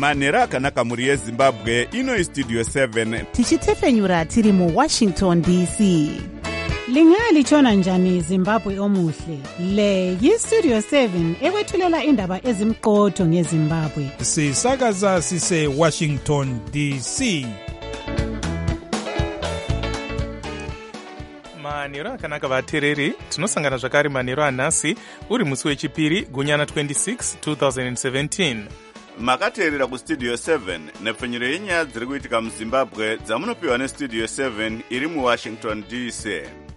manhero akanaka muri yezimbabwe. Ino Studio 7 tichitefenyura tiri mu Washington DC. Lingalitshona njani Zimbabwe omuhle? Le yi-Studio 7 ekwethulela indaba ezimqotho ngeZimbabwe. Sisakaza sise Washington DC. Manhero akanaka vateereri, tinosangana zvakare manhero anhasi uri musi wechipiri gunyana 26 2017. Makateerera kuStudio 7 nepfenyuro yenyaya dziri kuitika muZimbabwe dzamunopiwa neStudio 7 iri muWashington DC.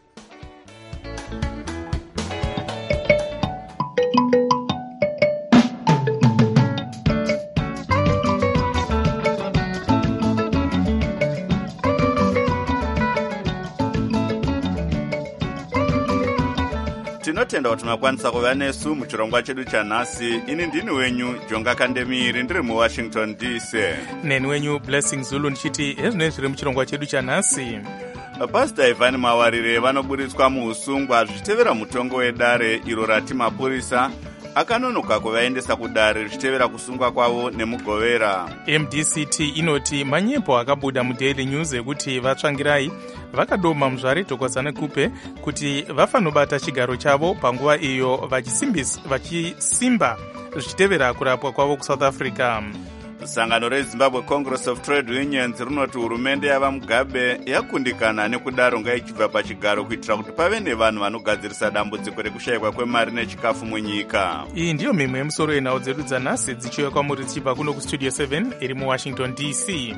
Tinotenda kuti makwanisa kuva nesu muchirongwa chedu chanhasi. Ini ndini wenyu Jonga Kandemiri ndiri muWashington DC. Neni wenyu Blessing Zulu ndichiti ezvinenge zviri muchirongwa chedu chanhasi. Pastor Ivan Mawarire vanoburitswa muusungwa zvichitevera mutongo wedare iro rati mapurisa akanonoka kuvaendesa kudare zvichitevera kusungwa kwavo nemugovera. MDCT inoti manyepo akabuda muDaily News ekuti vatsvangirai vakadoma muzvare Thokozani Kupe kuti vafanobata chigaro chavo panguva iyo vachisimba zvichitevera kurapwa kwavo kuSouth Africa. Sangano reZimbabwe Congress of Trade Unions rinoti hurumende yava Mugabe yakundikana nekudaro ngaichibva pachigaro kuitira kuti pave nevanhu vanogadzirisa dambudziko rekushayikwa kwemari nechikafu munyika. Iyi ndiyo mimwe yemusoro yenhau dzedu dzanhasi dzichiuya kwamuri dzichibva kuno kuStudio 7 iri muWashington DC.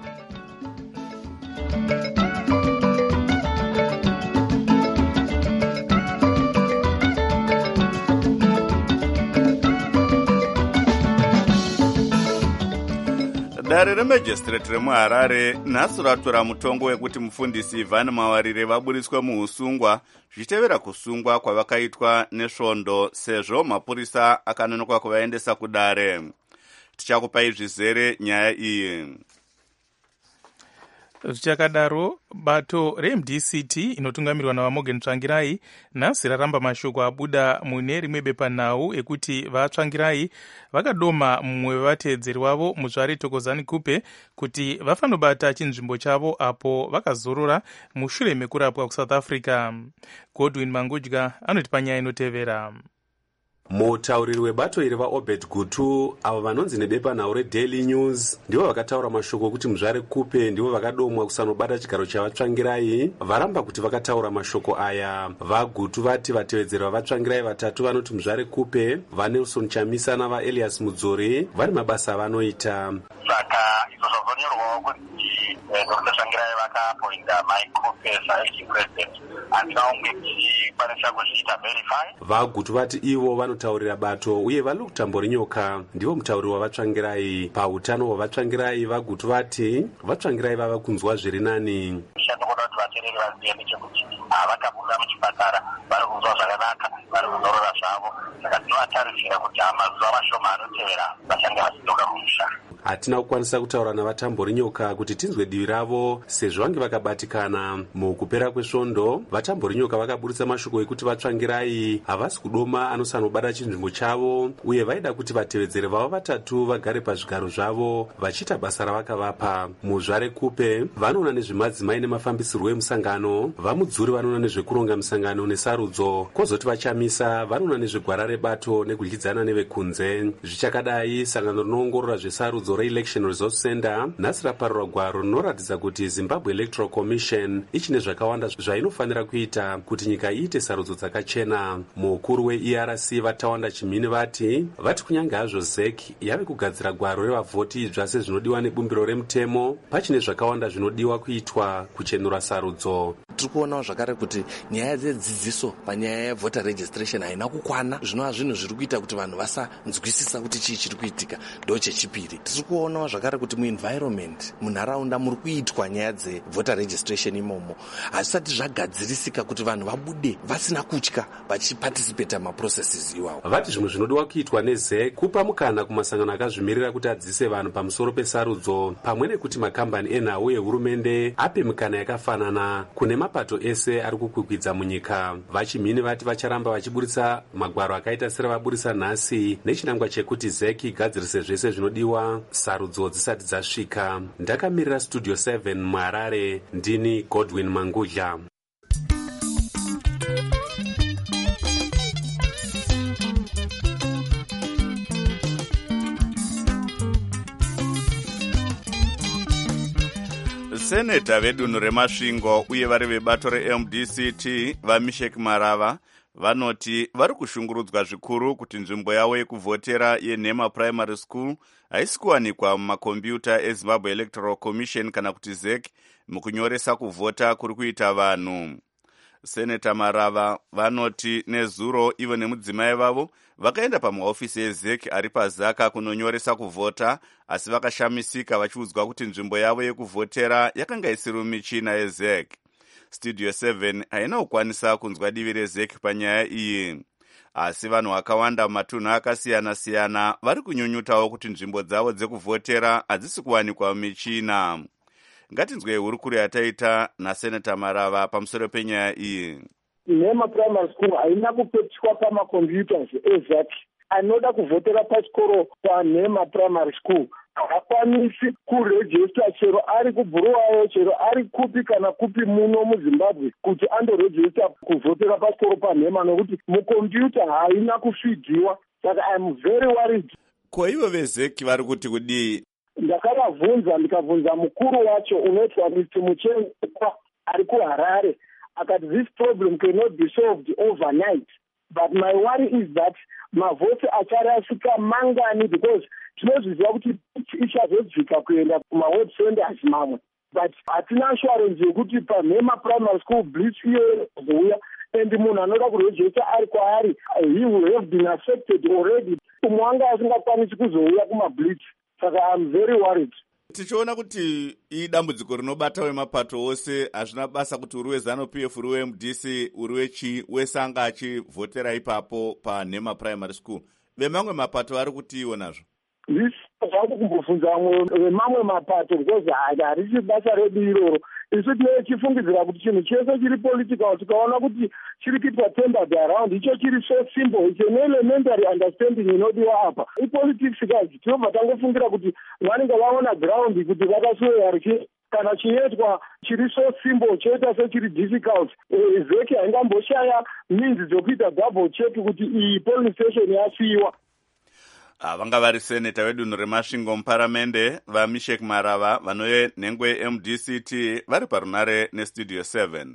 Dare reMajistrate remuHarare nhasi ratora mutongo wekuti mufundisi Ivan Mawarire vaburitswe muusungwa zvichitevera kusungwa kwavakaitwa nesvondo sezvo mapurisa akanonoka kuvaendesa kudare. Tichakupai zvizere nyaya iyi. Zvichakadaro, bato reMDCT inotungamirwa naVaMorgan Tsvangirai nhasi raramba mashoko abuda mune rimwe bepanhau ekuti vatsvangirai vakadoma mumwe wevateedzeri wavo muzvare Thokozani Kupe kuti vafanobata chinzvimbo chavo apo vakazorora mushure mekurapwa kuSouth Africa. Godwin Mangudya anoti panyaya inotevera. Mutauriri webato iri vaObed Gutu avo vanonzi nebepanhau reDaily News ndivo vakataura mashoko kuti muzvare Kupe ndivo vakadomwa kusanobata chigaro chavatsvangirai. Varamba kuti vakataura mashoko aya. VaGutu vati vatevedzeri vavatsvangirai vatatu vanoti muzvare Kupe, vaNelson Chamisa navaElias Mudzori vari mabasa avanoita. Saka izvo zvazonyorwawo kuti Dr. Tsvangirai vakaappointa Mike Kupe saacting president handina umwe tichikwanisa kuzviita verify. VaGutu vati ivo vanotaurira bato uye vari kutambori nyoka. Ndivo mutauriri wavatsvangirai. Pautano hwavatsvangirai VaGutu vati vatsvangirai vava kunzwa zviri nani. Shandokoda kuti vateereri vazive nechekuti vakabuda muchipatara vari kunzwa zvakanaka, vari kuzorora zvavo. Saka tinovatarisira kuti mazuva mashoma anotevera vachange vachidzoka kumusha. Hatina kukwanisa kutaura navatambori nyoka kuti tinzwe divi ravo sezvo vange vakabatikana. Mukupera kwesvondo, vatambori nyoka vakaburitsa mashoko ekuti vatsvangirai havasi kudoma anosanobata chinzvimbo chavo uye vaida kuti vatevedzeri vavo vatatu vagare pazvigaro zvavo vachiita basa ravakavapa. Muzvare Kupe vanoona nezvemadzimai nemafambisirwo emusangano, vaMudzuri vanoona nezvekuronga musangano nesarudzo, kwozoti vaChamisa vanoona nezvegwara rebato nekudyidzana nevekunze. Zvichakadai, sangano rinoongorora zvesarudzo reElection Resource Center nhasi raparura gwaro rinoratidza kuti Zimbabwe Electoral Commission ichine zvakawanda zvainofanira kuita kuti nyika iite sarudzo dzakachena. Mukuru weERC Vatawanda Chimini vati kunyange hazvo ZEC yave kugadzira gwaro revavhoti idzva sezvinodiwa nebumbiro remutemo, pachine zvakawanda zvinodiwa kuitwa kuchenura sarudzo. Tiri kuonawo zvakare kuti nyaya dzedzidziso panyaya yevoter registration haina kukwana. Zvinova zvinhu zviri kuita kuti vanhu vasanzwisisa kuti chii chiri kuitika. Ndo chechipiri, tiri kuonawo zvakare kuti muenvironment munharaunda muri kuitwa nyaya dzevoter registration imomo hazvisati zvagadzirisika kuti vanhu vabude vasina kutya vachiparticipata maprocesses iwawo. Vati zvimwe zvinodiwa kuitwa neZEC kupa mukana kumasangano akazvimirira kuti adzise vanhu pamusoro pesarudzo, pamwe nekuti makambani enhau ehurumende ape mikana yakafanana kune mapato ese ari kukwikwidza munyika. VaChimini vati vacharamba vachiburitsa magwaro akaita seravaburisa nhasi nechinangwa chekuti ZEC igadzirise zvese zvinodiwa sarudzo dzisati dzasvika. Ndakamirira Studio 7 muHarare, ndini Godwin Mangudla. Seneta vedunhu reMasvingo uye vari vebato reMDCT vaMeshek Marava vanoti vari kushungurudzwa zvikuru kuti nzvimbo yavo yekuvhotera yeNhema Primary School haisi kuwanikwa mumakombiyuta eZimbabwe Electoral Commission kana kuti ZEC mukunyoresa kuvhota kuri kuita vanhu. Seneta Marava vanoti nezuro ivo nemudzimai vavo vakaenda pamahofisi eZEC ari paZaka kunonyoresa kuvhota, asi vakashamisika vachiudzwa kuti nzvimbo yavo yekuvhotera yakanga isiri mumichina yeZEC. Studio 7 haina kukwanisa kunzwa divi reZEC panyaya iyi, asi vanhu vakawanda mumatunhu akasiyana-siyana vari kunyunyutawo kuti nzvimbo dzavo dzekuvhotera hadzisi kuwanikwa mumichina. Ngatinzwei hurukuro yataita naSeneta Marava pamusoro penyaya iyi. Nhema Primary School haina kupetishwa pamakombiyuta eZEC. Anoda kuvhotera pachikoro paNhema Primary School hakwanisi kurejista chero ari kuBhuluwayo, chero ari kupi kana kupi muno muZimbabwe kuti andorejista kuvhotera pachikoro paNhema nokuti mukombiyuta haina kufidhiwa. Saka I'm very worried. Ko ivo veZEC vari kuti kudii? Ndakavabvunza ndikabvunza mukuru wacho unoitwa Mr. Muchengwa ari kuHarare, akati this problem cannot be solved overnight. But my worry is that mavhoti acharasika mangani because tinozviziva kuti ichazodzika kuenda kumaweb centers mamwe. But hatina assurance yekuti paNhema Primary School blitz iyo zouya and munhu anoda kurejista ari kwaari, he will have been affected already. Umwe anga asingakwanisi kuzouya kumablitz. Saka I'm very worried. Tichiona kuti idambudziko rinobata wemapato ose, hazvina basa kuti uri weZANU-PF, uri weMDC, uri wechi wese anga achivhotera ipapo paNhema Primary School. Vemamwe mapato vari kutiwo nazvo. This zvauti kumbobvunza vemamwe mapato because harisi basa redu iroro. Isu tichifungidzira kuti chinhu chese chiri political tikaona kuti chiri kuitwa tempered around icho chiri so simple, it's an elementary understanding inodiwa apa. Ipolitics guys tinobva tangofungira kuti vanenge vaona ground kuti vakaswera richi kana chinoitwa chiri so simple choita sechiri difficult. ZEC haingamboshaya means dzokuita double check kuti iyi polling station yasiyiwa. Vanga vari seneta vedunhu reMasvingo muparamende vaMeshek Marava vanove nhengo yeMDCT vari parunare neStudio 7.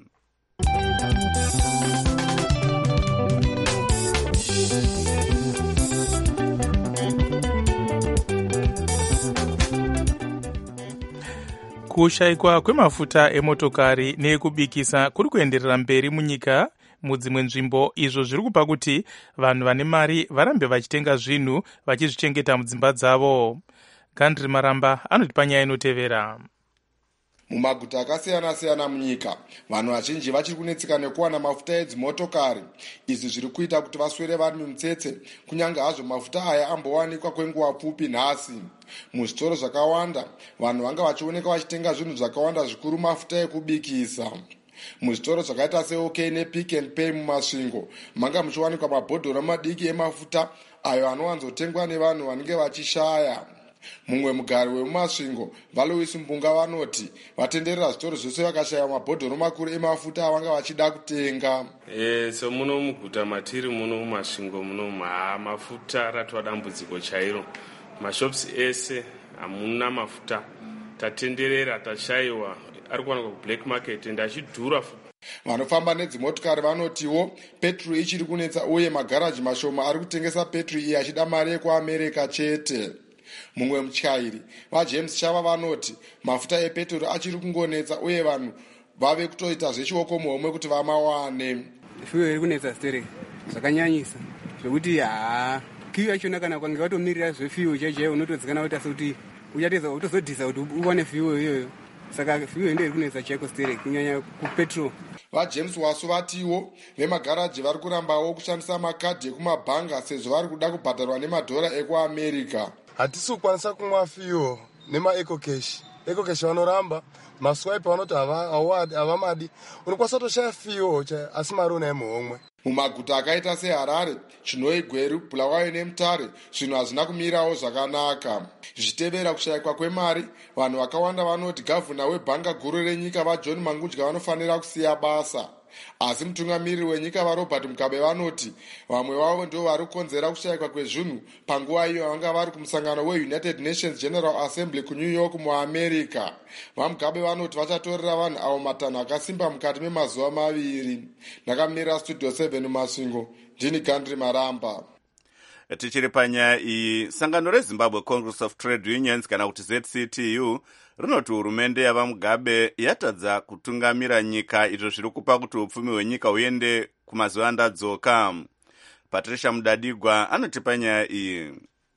Kushayikwa kwemafuta emotokari neekubikisa kuri kuenderera mberi munyika mudzimwe nzvimbo, izvo zviri kupa kuti vanhu vane mari varambe vachitenga zvinhu vachizvichengeta mudzimba dzavo. Gandri Maramba anoti panyaya inotevera. Mumaguta akasiyana-siyana munyika, vanhu vazhinji vachiri kunetseka nekuwana mafuta edzimotokari. Izvi zviri kuita kuti vaswere vari mumutsetse, kunyange hazvo mafuta aya ambowanikwa kwenguva pfupi nhasi. Muzvitoro zvakawanda, vanhu vanga vachioneka vachitenga zvinhu zvakawanda zvikuru mafuta ekubikisa. Muzvitoro zvakaita seOK nePick and Pay muMasvingo manga muchiwanikwa mabhodhoro madiki emafuta ayo anowanzotengwa nevanhu vanenge vachishaya. Mumwe mugari wemuMasvingo, Valois Mbunga, vanoti vatenderera zvitoro zvose vakashaya mabhodhoro makuru emafuta avanga vachida kutenga. So muno muguta matiri muno muMasvingo muno mafuta ratwa dambudziko chairo. Mashops ese hamuna mafuta, tatenderera tashayiwa, ari kuwanikwa kublack market ende achidhura. Vanofamba nedzimotokari vanotiwo petrol ichiri kunetsa uye magaraji mashoma ari kutengesa petrol iyi achida mari yekuAmerica chete. Mumwe mutyairi vaJames Chava vanoti mafuta epetrol achiri kungonetsa uye vanhu vave kutoita zvechioko muhomwe kuti vamawane. Fuyo iri kunetsa stere zvakanyanyisa zvekuti kiyo yachona kana kwange watomirira zvefuyo chaiyo unotodzikana kuita sekuti uchateza utozodhisa kuti uwane fuyo iyoyo. Saka fuyo ndo iri kunetsa chaiko stere kunyanya kupetrol. VaJames Wasu vatiwo vemagaraji vari kurambawo kushandisa makadhi ekumabhanga sezvo vari kuda kubhadharwa nemadhora ekuAmerica. Hatisi kukwanisa kumwa fuyo nemaecocash. Ecocash vanoramba maswipe vanoti havamadi, unokwanisa kutoshaya fuyo asi mari unaye muhomwe. mumaguta akaita seharare, chinoi, Gweru, Bulawayo neMutare zvinhu hazvina kumirawo zvakanaka. Zvichitevera kushayikwa kwemari, vanhu vakawanda vanoti gavhuna webhanga guru renyika vaJohn Mangudya vanofanira kusiya basa. Asi mutungamiriri wenyika vaRobert Mugabe vanoti vamwe vavo ndo vari kukonzera kushayikwa kwezvinhu panguva iyo vanga vari kumusangano weUnited Nations General Assembly kuNew York muAmerica. VaMugabe vanoti vachatorera vanhu avo matanho akasimba mukati memazuva 2. Ndakamira Studio 7 Masvingo, ndini Gandri Maramba. Tichiri panyaya iyi, sangano reZimbabwe Congress of Trade Unions kana kuti ZCTU rinoti hurumende yavaMugabe yatadza kutungamira nyika, izvo zviri kupa kuti upfumi hwenyika huende kumazuva andadzoka. Patricia Mudadigwa anoti panyaya iyi.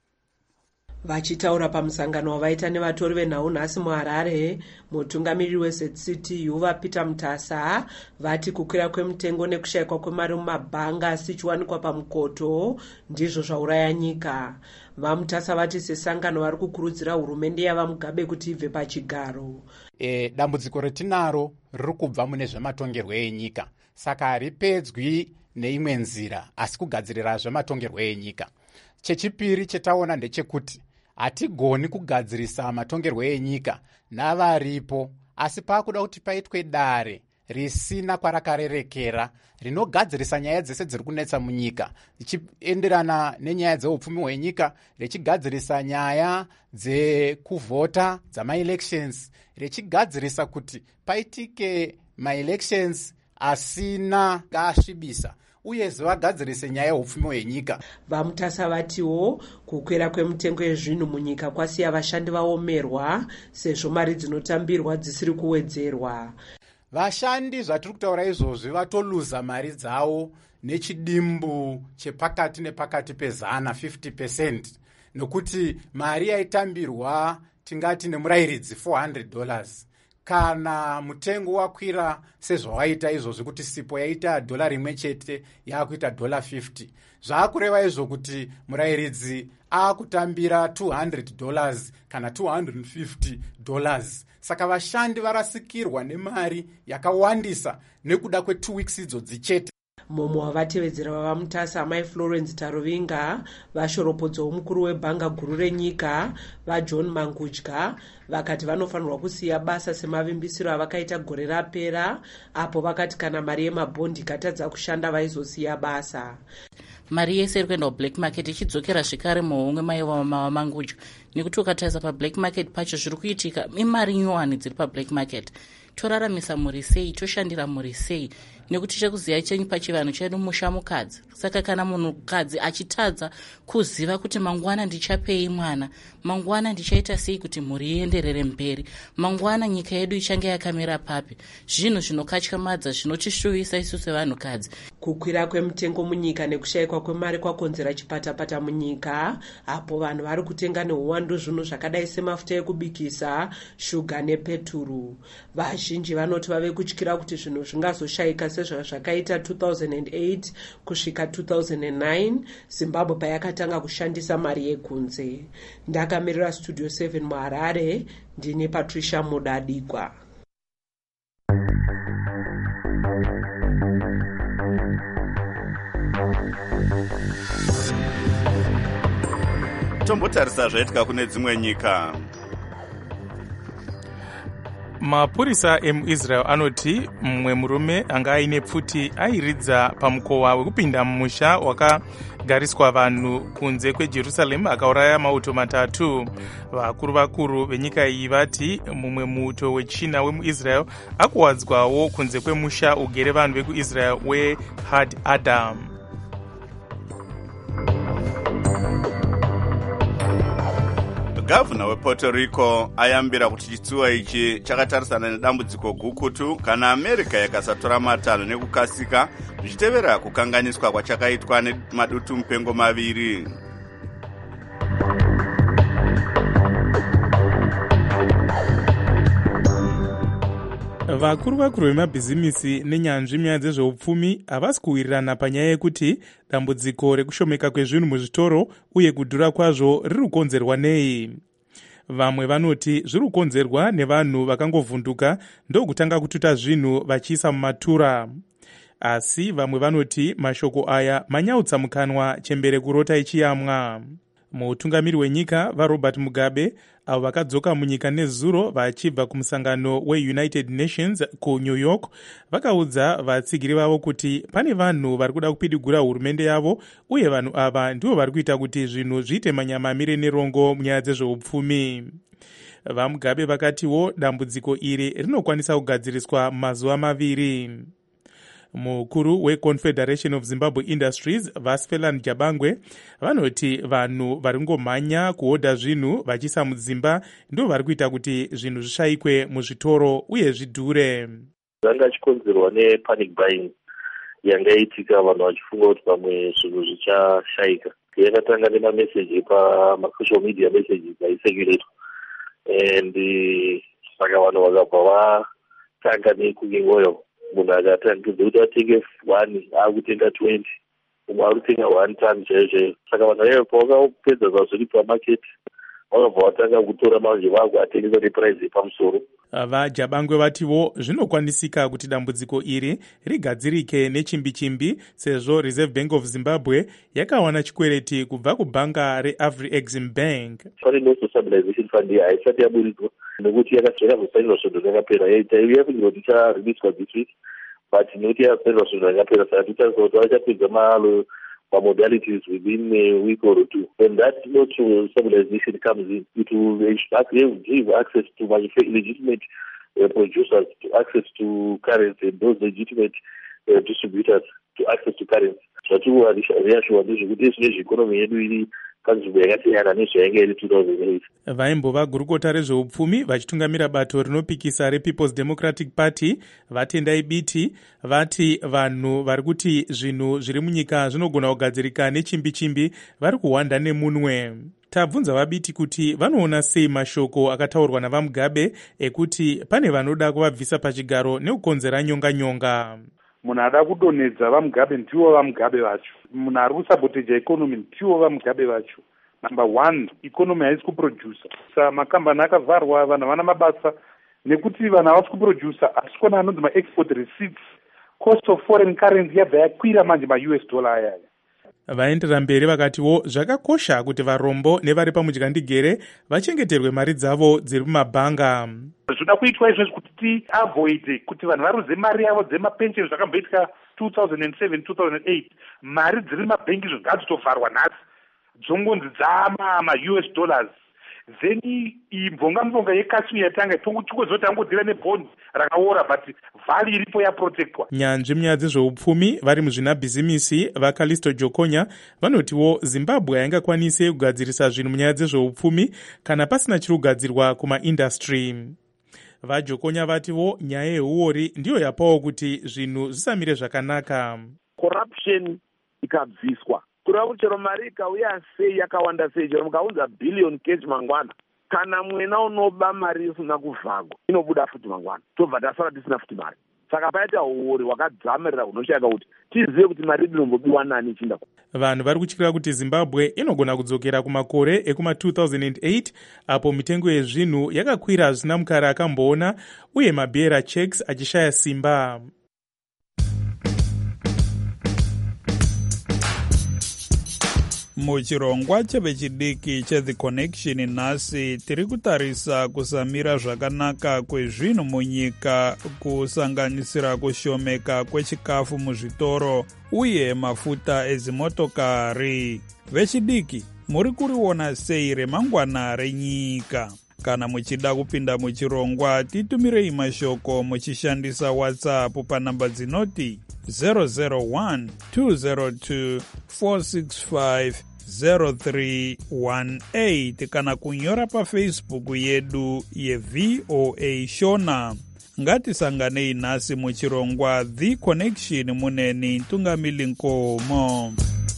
Vachitaura pamusangano wavaita nevatori venhau nhasi muHarare, mutungamiriri weZCTU vaPeter Mutasa vati kukwira kwemutengo nekushayikwa kwemari mumabhanga asichiwanikwa pamukoto ndizvo zvauraya nyika. VaMutasa vati sesangano vari kukurudzira hurumende yavaMugabe kuti ibve pachigaro. Dambudziko retinaro riri kubva mune zvematongerwo enyika, saka haripedzwi neimwe nzira asi kugadzirira zvematongerwo enyika. Chechipiri chetaona ndechekuti hatigoni kugadzirisa matongerwo enyika navaripo, asi pakuda kuti paitwe dare risina kwarakarerekera rinogadzirisa nyaya dzese dziri kunetsa munyika, richienderana nenyaya dzeupfumi hwenyika, richigadzirisa nyaya dzekuvhota dzamaelections, richigadzirisa kuti paitike maelections asina asvibisa, uyezve vagadzirise nyaya yeupfumi hwenyika. VaMutasa vatiwo kukwira kwemutengo yezvinhu munyika kwasiya vashandi vaomerwa sezvo mari dzinotambirwa dzisiri kuwedzerwa. Vashandi zvatiri kutaura izvozvi vatoluza mari dzavo nechidimbu chepakati nepakati pezana 50%, nokuti mari yaitambirwa tingati nemurayiridzi $400 kana mutengo wakwira sezvawaita izvozvi kuti sipo yaita $1 chete yakuita $50. Zvaakureva izvo kuti murayiridzi akutambira $200 kana $250. Saka vashandi varasikirwa nemari yakawandisa nekuda kwe2 weeks idzo dzichete. Mumwe wavatevedzera vavaMutasa Mai Florence Tarovinga vashoropodzwa mukuru webhanga guru renyika vaJohn Mangudya vakati vanofanirwa kusiya basa semavimbisiro avakaita gore rapera, apo vakati kana mari yemabhondi ikatadza kushanda vaizosiya basa. Mari yese iri kuenda kublack market ichidzokera zvekare muhomwe maiva Mangudya, nekuti ukatarisa pablack market pacho zviri kuitika imari nyowani dziri pablack market. Toraramisa muri sei, toshandira muri sei, nekuti chekuziva chenyu pachivanhu chedu musha mukadzi. Saka kana munhukadzi achitadza kuziva kuti mangwana ndichapei mwana, mangwana ndichaita sei kuti mhuri ienderere mberi, mangwana nyika yedu ichange yakamira papi, zvinhu zvinokatyamadza zvinotishuvisa isu sevanhukadzi. Kukwira kwemutengo munyika nekushayikwa kwemari kwakonzera chipatapata munyika, apo vanhu vari kutenga neuwandu zvinhu zvakadai semafuta ekubikisa, shuga nepeturu. Vazhinji vanoti vave kutyira kuti zvinhu zvingazoshayika sezvazvakaita 2008 kusvika 2009 Zimbabwe payakatanga kushandisa mari yekunze. Ndakamirira Studio 7 muHarare, ndine Patricia Mudadigwa. Tombotarisa zvaitika kune dzimwe nyika. Mapurisa emuIsrael anoti mumwe murume anga aine pfuti airidza pamukova wekupinda mumusha wakagariswa vanhu kunze kweJerusarema akauraya mauto 3. Vakuru venyika iyi vati mumwe muuto wechina wemuIsrael akuwadzwawo kunze kwemusha ugere vanhu vekuIsrael weHad Adam. Gavana wePuerto Rico ayambira kuti chitsuwa ichi chakatarisana nedambudziko gukutu kana America yakasatora matanho nekukasika zvichitevera kukanganiswa kwachakaitwa nemadutu mupengo 2. Vakuru vemabhizimisi nenyanzvi munyaya dzezveupfumi havasi kuwirirana panyaya yekuti dambudziko rekushomeka kwezvinhu muzvitoro uye kudhura kwazvo riri kukonzerwa nei. Vamwe vanoti zviri kukonzerwa nevanhu vakangovhunduka ndokutanga kututa zvinhu vachiisa mumatura. asi vamwe vanoti mashoko aya manyautsa mukanwa chembere kurota ichiyamwa. Mutungamiri wenyika vaRobert Mugabe avo vakadzoka munyika nezuro vachibva kumusangano weUnited Nations kuNew York vakaudza vatsigiri vavo kuti pane vanhu vari kuda kupidigura hurumende yavo uye vanhu ava ndivo vari kuita kuti zvinhu zviite manyamamire nerongo munyaya dzezveupfumi. VaMugabe vakatiwo dambudziko iri rinokwanisa kugadziriswa mazuva 2. Mukuru weConfederation of Zimbabwe Industries Vasfelan Jabangwe vanoti vanhu varingomhanya kuhodha zvinhu vachisa mudzimba ndivo vari kuita kuti zvinhu zvishayikwe muzvitoro uye zvidhure. Zvanga chikonzerwa nepanic buying yangaitika vanhu vachifunga kuti pamwe zvinhu zvichashayika. Yakatanga nemameseji pamasocial media messages aisekuretwa and saka vanhu vakabva vatanga nekunyengoyo. Munhu akatangidza kuti atenge 1 akutenga 20 umwe ari kutenga 1 ton chaizvo. Saka vanhu vaiva pavakapedza zvazviri pamaketi vakabva vatanga kutora manje vakuatengesa nepuraizi yepamusoro. VaJabangwe vatiwo zvinokwanisika kuti dambudziko iri rigadzirike nechimbi-chimbi sezvo Reserve Bank of Zimbabwe yakawana chikwereti kubva kubhanga reAfriExim Bank. Pane noso stabilization fund haisati yaburidzwa nekuti yakazosainirwa svondo rakapera. Yafunirwa kuti ichareleaswa this week but nekuti yakasainirwa svondo rakapera saka tichaziva kuti vachapedza modalities within a week or two. When that noto stabilization comes in, it will give access to legitimate producers to access to currency and those legitimate distributors to access to currency. Zvatiwa reassured ndezvekuti zvine economy yedu iri panzvimbo yakasiyana nezvainge iri 2008. Vaimbova gurukota rezveupfumi vachitungamira bato rinopikisa rePeople's Democratic Party Vatendai Biti vati vanhu vari kuti zvinhu zviri munyika zvinogona kugadzirika nechimbi-chimbi vari kuhwanda nemunwe. Tabvunza vaBiti kuti vanoona sei mashoko akataurwa navaMugabe ekuti pane vanoda kuvabvisa pachigaro nekukonzera nyonga-nyonga. Munhu ada kudonhedza vaMugabe ndivo vaMugabe vacho. Munhu ari kusaboteja economy ndivo vaMugabe vacho. Number 1, economy haisi kuproducer. Makambani akavharwa, vanhu havana mabasa nekuti vanhu havasi kuproducer. Asi kona anonzi ma-export receipts, cost of foreign currency yabva yakwira manje ma-US dollar ayaya. Vaendera mberi vakatiwo zvakakosha kuti varombo nevari pamudyandegere vachengeterwe mari dzavo dziri mumabhanga. Zvinoda kuitwa izvozvo kuti tiavoid kuti vanhu varuze mari yavo dzemapensheni zvakamboitika 2007-2008. Mari dziri mabhengi ngadzitovarwa nhasi dzongonzi dzama-US dollars. Then mbonga yekashmir yatanga chikozotangudira nebhondi rakaora but vhali iripo yaprotectwa. Nyanzvi munyaya dzezveupfumi vari muzvinabhizimisi vaKalisto Jokonya vanotiwo Zimbabwe haingakwanise kugadzirisa zvinhu munyaya dzezveupfumi kana pasina chiri kugadzirwa kumaindastry. VaJokonya vatiwo nyaya yehuori ndiyo yapawo kuti zvinhu zvisamire zvakanaka. Corruption ikabviswa. Kureva kuti chero mari ikauya sei yakawanda sei, chero mukaunza billion cash mangwana, kana mwena unoba mari isina kuvhagwa inobuda futi mangwana, tobva tasara tisina futi mari. Saka paita huori hwakadzamirira hunoshayika kuti tizive kuti mari inombobiwa nani ichinda. Vanhu vari kutyira kuti Zimbabwe inogona kudzokera kumakore ekuma-2008 apo mitengo yezvinhu yakakwira zvisina mukara akamboona uye mabearer checks achishaya simba. Muchirongwa chevechidiki cheThe Connection nhasi tiri kutarisa kusamira zvakanaka kwezvinhu munyika kusanganisira kushomeka kwechikafu muzvitoro uye mafuta ezimotokari. Vechidiki, muri kuriona sei remangwana renyika? Kana muchida kupinda muchirongwa titumirei mashoko muchishandisa WhatsApp panhamba dzinoti 001 202 465 0318 kana kunyora paFacebook yedu yeVOA Shona. Ngatisanganei nhasi muchirongwa The Connection muneni Ntungamili Nkomo.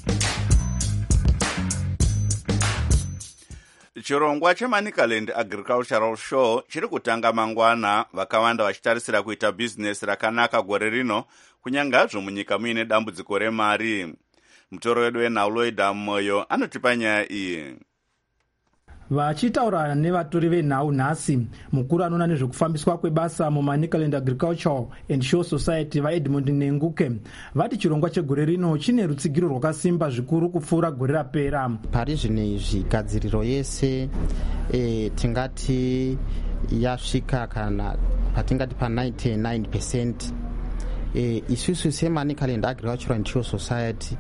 Chirongwa cheManicaland Agricultural Show chiri kutanga mangwana, vakawanda vachitarisira kuita bhizinesi rakanaka gore rino kunyangazvo munyika muine dambudziko remari. Mutoro wedu weNauloida Moyo anotipa nyaya iyi. Vachitaura nevatori venhau nhasi, mukuru anoona nezvekufambiswa kwebasa muManicaland Agricultural and Show Society vaEdmund Nenguke vati chirongwa chegore rino chine rutsigiro rwakasimba zvikuru kupfuura gore rapera. Pari zvino izvi gadziriro yese tingati yasvika kana patingati pa99%. Isusu seManicaland Agricultural and Show Society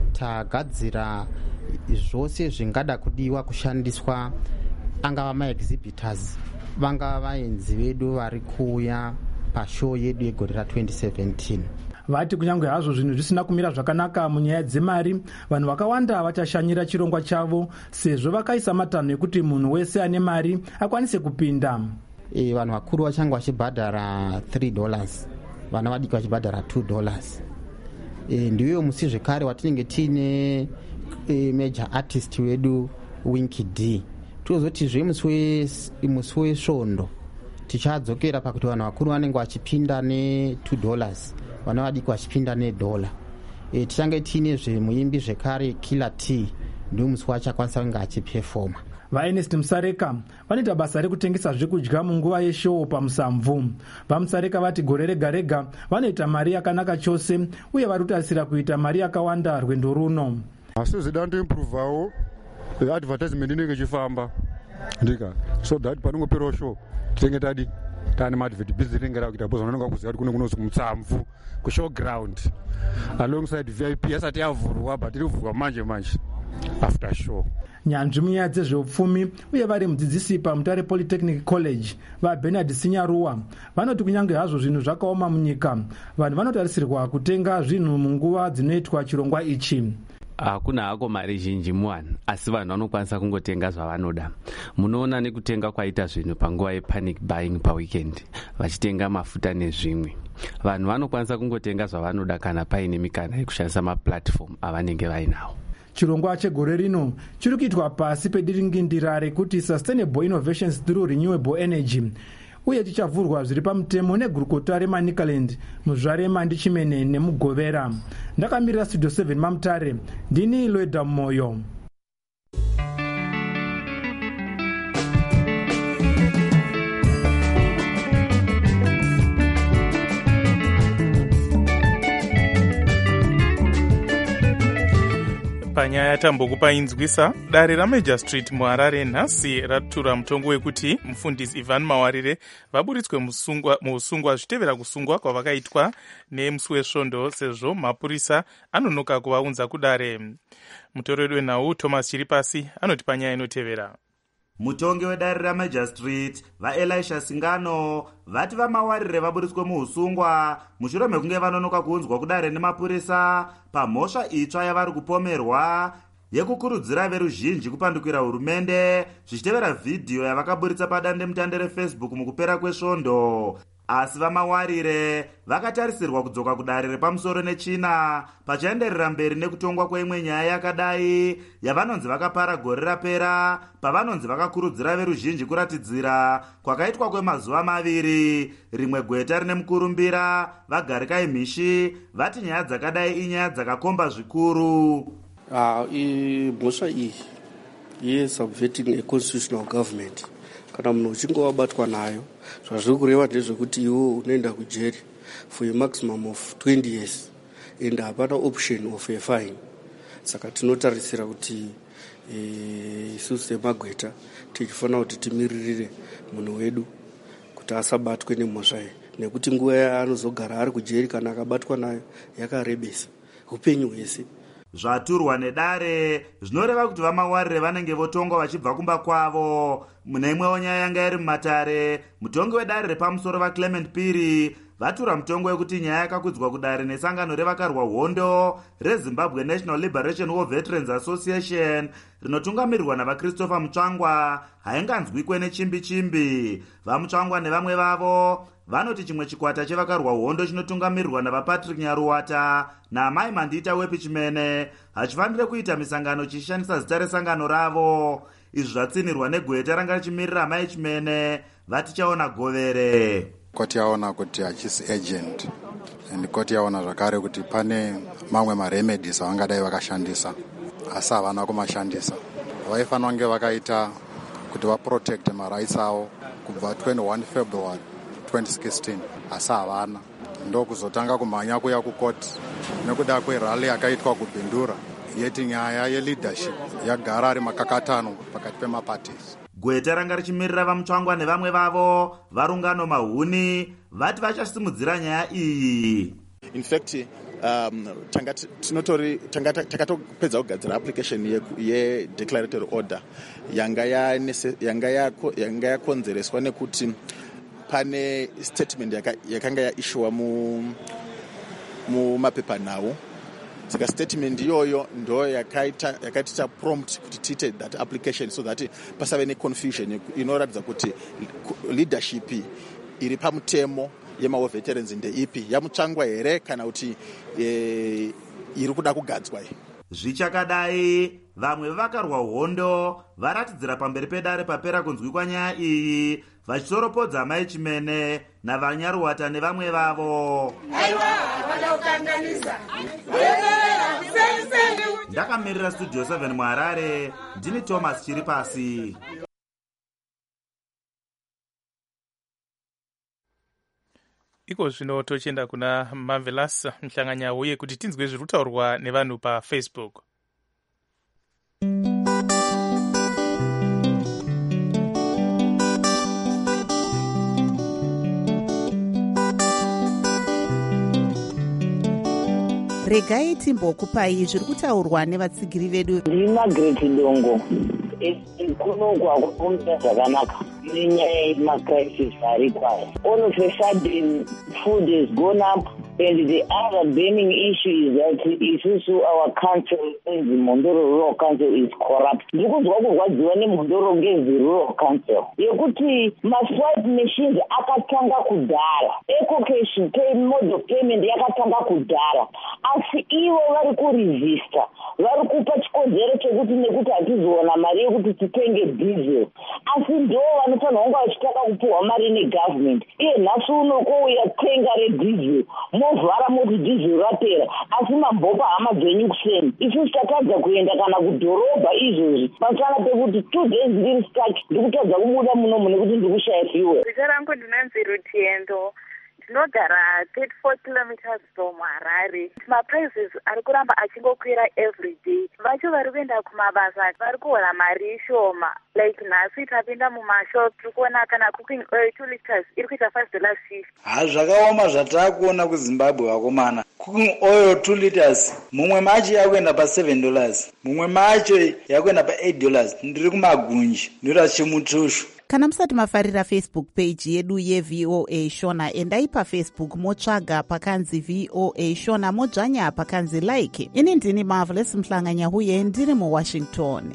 tagadzira zvose zvingada kudiwa kushandiswa, angava maexhibitors, vangava vaenzi vedu vari kuuya pashow yedu yegore ra2017. Vati kunyange hazvo zvinhu zvisina kumira zvakanaka munyaya dzemari, vanhu vakawanda vachashanyira chirongwa chavo sezvo vakaisa matanho ekuti munhu wese ane mari akwanise kupinda. Vanhu vakuru vachange vachibhadhara $3, vana vadiki vachibhadhara $2. Ndiyo musi zvekare watinenge tiine major artist wedu Winky D. Tozotizve musi wesvondo tichadzokera pakuti vanhu vakuru vanenge vachipinda ne$2, vana vadiki vachipinda $1. Tichange tiine zvemuimbi zvekare Killer T, ndiyo musi wachakwanisa kunge achipefoma. VaErnest Musareka vanoita basa rekutengesa zvekudya munguva yeshow paMusamvu. VaMusareka vati gore rega rega vanoita mari yakanaka chose uye vari kutarisira kuita mari yakawanda rwendo runo. Asi zida ndoimprovawo advertisement inenge ichifamba ndika so that panongoperawo show tinenge tadi tane madvert business rinenge rakuita bhoza vanonga kuziva kuti kunozi kuMusamvu kushowground alongside VIP asati yavhurwa but irivhurwa manje after show. Nyanzvi munyaya dzezveupfumi uye vari mudzidzisi paMutare Polytechnic College vaBernard Sinyaruwa vanoti kunyange hazvo zvinhu zvakaoma munyika, vanhu vanotarisirwa kutenga zvinhu munguva dzinoitwa chirongwa ichi. Hakuna hako mari zhinji muvanhu, asi vanhu vanokwanisa kungotenga zvavanoda. Munoona nekutenga kwaita zvinhu panguva yepanic buying paweekend, vachitenga mafuta nezvimwe. Vanhu vanokwanisa kungotenga zvavanoda kana paine mikana yekushandisa maplatform avanenge vainawo. Chirongwa chegore rino chiri kuitwa pasi pediringindira rekuti Sustainable Innovations through Renewable Energy, uye chichavhurwa zviri pamutemo negurukota reManicaland muzvare Mandichimene nemugovera. Ndakamirira Studio 7 maMutare, ndini Loida Moyo. Panyaya tambokupainzwisa, dare raMajor Street muHarare nhasi ratura mutongo wekuti mufundisi Ivan Mawarire vaburitswe muusungwa zvitevera kusungwa kwavakaitwa nemusi wesvondo sezvo mapurisa anonoka kuvaunza kudare. Mutoreri wenhau Thomas Chiripasi anoti panyaya inotevera. Mutongi wedare raMajor Street vaElisha Singano vati vaMawarire vaburitswe muusungwa mushure mekunge vanonoka kuunzwa kudare nemapurisa pamhosva itsva yavari kupomerwa yekukurudzira veruzhinji kupandukira hurumende zvichitevera vhidhiyo yavakaburitsa padandemutande reFacebook mukupera kwesvondo. Asi vaMawarire vakatarisirwa kudzoka kudare repamusoro nechina pachaenderera mberi nekutongwa kweimwe nyaya yakadai yavanonzi vakapara gore rapera pavanonzi vakakurudzira veruzhinji kuratidzira kwakaitwa kwemazuva 2 rimwe gweta rine mukurumbira vaGarikai Mhishi vati nyaya dzakadai inyaya dzakakomba zvikuru. Mhosva iyi yesubverting a constitutional government, kana munhu uchinge wabatwa nayo zvazviri kureva ndezvekuti iwo unoenda kujeri for a maximum of 20 years and hapana option of a fine. Saka tinotarisira kuti isusu semagweta tichifanira kuti timiririre munhu wedu kuti asabatwe nemhosva iyi, nekuti nguva yaanozogara ari kujeri kana akabatwa nayo yakarebesa upenyu hwese. Zvaturwa nedare zvinoreva kuti vaMawarire vanenge votongwa vachibva kumba kwavo. Mune imwewo nyaya yanga iri muMatare, mutongi wedare repamusoro vaClement Piri vatura mutongo wekuti nyaya yakakwidзwa kudare nesangano revakarwa hondo reZimbabwe National Liberation War Veterans Association rinotungamirirwa navaChristopher Mutsvangwa hainganzwikwe nechimbi-chimbi. VaMutsvangwa nevamwe vavo vanoti chimwe chikwata chevakarwa hondo chinotungamirirwa navaPatrick Nyaruwata naamai Mandita Wepichimene hachifanire kuita misangano chishandisa zita resangano ravo. Izvi zvatsinirwa negweta ranga richimirira amai Chimene vati chaona govere. Koti yaona kuti hachisi agent and koti yaona zvakare kuti pane mamwe maremedies avangadai vakashandisa asi havana kumashandisa. Vaifanira kunge vakaita kuti vaprotecte marights avo kubva 21 February 2016 asi havana. Ndokuzotanga kumhanya kuya kukoti nekuda kwerally yakaitwa kubhindura yeti nyaya yeleadership yagara ari makakatano pakati pemaparties. Gweta ranga richimirira vamutsvangwa nevamwe vavo varungano mahuni vati vachasimudzira nyaya iyi. In fact, takatopedza kugadzira application ye-declaratory order yanga yakonzereswa nekuti pane statement yakanga yaishiwa mumapepa nawo. Saka statement iyoyo ndo yakaita prompt kuti tiite that application so that pasave neconfusion inoratidza kuti leadership iri pamutemo yemawo veterans ndeipi, yamutsvangwa here kana kuti iri kuda kugadzwa. Zvichakadai, vamwe vakarwa hondo varatidzira pamberi pedare papera kunzwikwa nyaya iyi vachitoropodza Mai Chimene naVanyaruwata nevamwe vavo. Ndakamirira Studio 7 muHarare, ndini Thomas Chiripasi. Iko zvino tochienda kuna Marvelous Mhlanganya uye kuti tinzwe zviri kutaurwa nevanhu paFacebook. Regai timbokupai zviri kutaurwa nevatsigiri vedu. Ndini Margaret Dongo. Kunogwa kunomira zvakanaka nenyaya yemacrisis ari kwayo. All of a sudden food has gone up, and the other burning issue is that isusu our council, the Mondoro Rural Council, is corrupt. Ndikuzwa kurwadziwa neMondoro ngezi Rural Council yekuti maswipe machines akatanga kudhara, ecocash mode of payment yakatanga kudhara, asi ivo vari kuresista, vari kupa chikodzero chekuti nekuti hatizoona mari yekuti titenge diesel, asi ndo vanofanira kunge vachitaka kupiwa mari negovernment. Iye nhasi uno kouya tenga rediesel movhara moti diesel rapera, asi mambopa hama dzenyu kuseni. Isusu tatadza kuenda kana kudhorobha izvozvi pasana pekuti 2 days ndiri stuck ndikutadza kubuda munomu nekuti ndikushaya fuel. Zita rangu ndinonzi Rutiendo. Ndinogara 34 kilometers from Harare. Maprices ari kuramba achingokwira every day. Vacho vari kuenda kumabasa vari kuwana mari shoma. Like nhasi tapinda mumashop tiri kuona kana cooking oil 2 liters iri kuita $5.50. Zvakaoma zvatakuona kuZimbabwe vakomana. Cooking oil 2 liters mumwe macho yakuenda pa$7, mumwe macho yakuenda pa$8. Ndiri kumagunji ndira chimutushu. Kana musati mafarira Facebook page yedu yeVOA Shona, endai paFacebook motsvaga pakanzi VOA Shona, modzvanya pakanzi like. Ini ndini Marvelous Mhlanganya uye ndiri muWashington.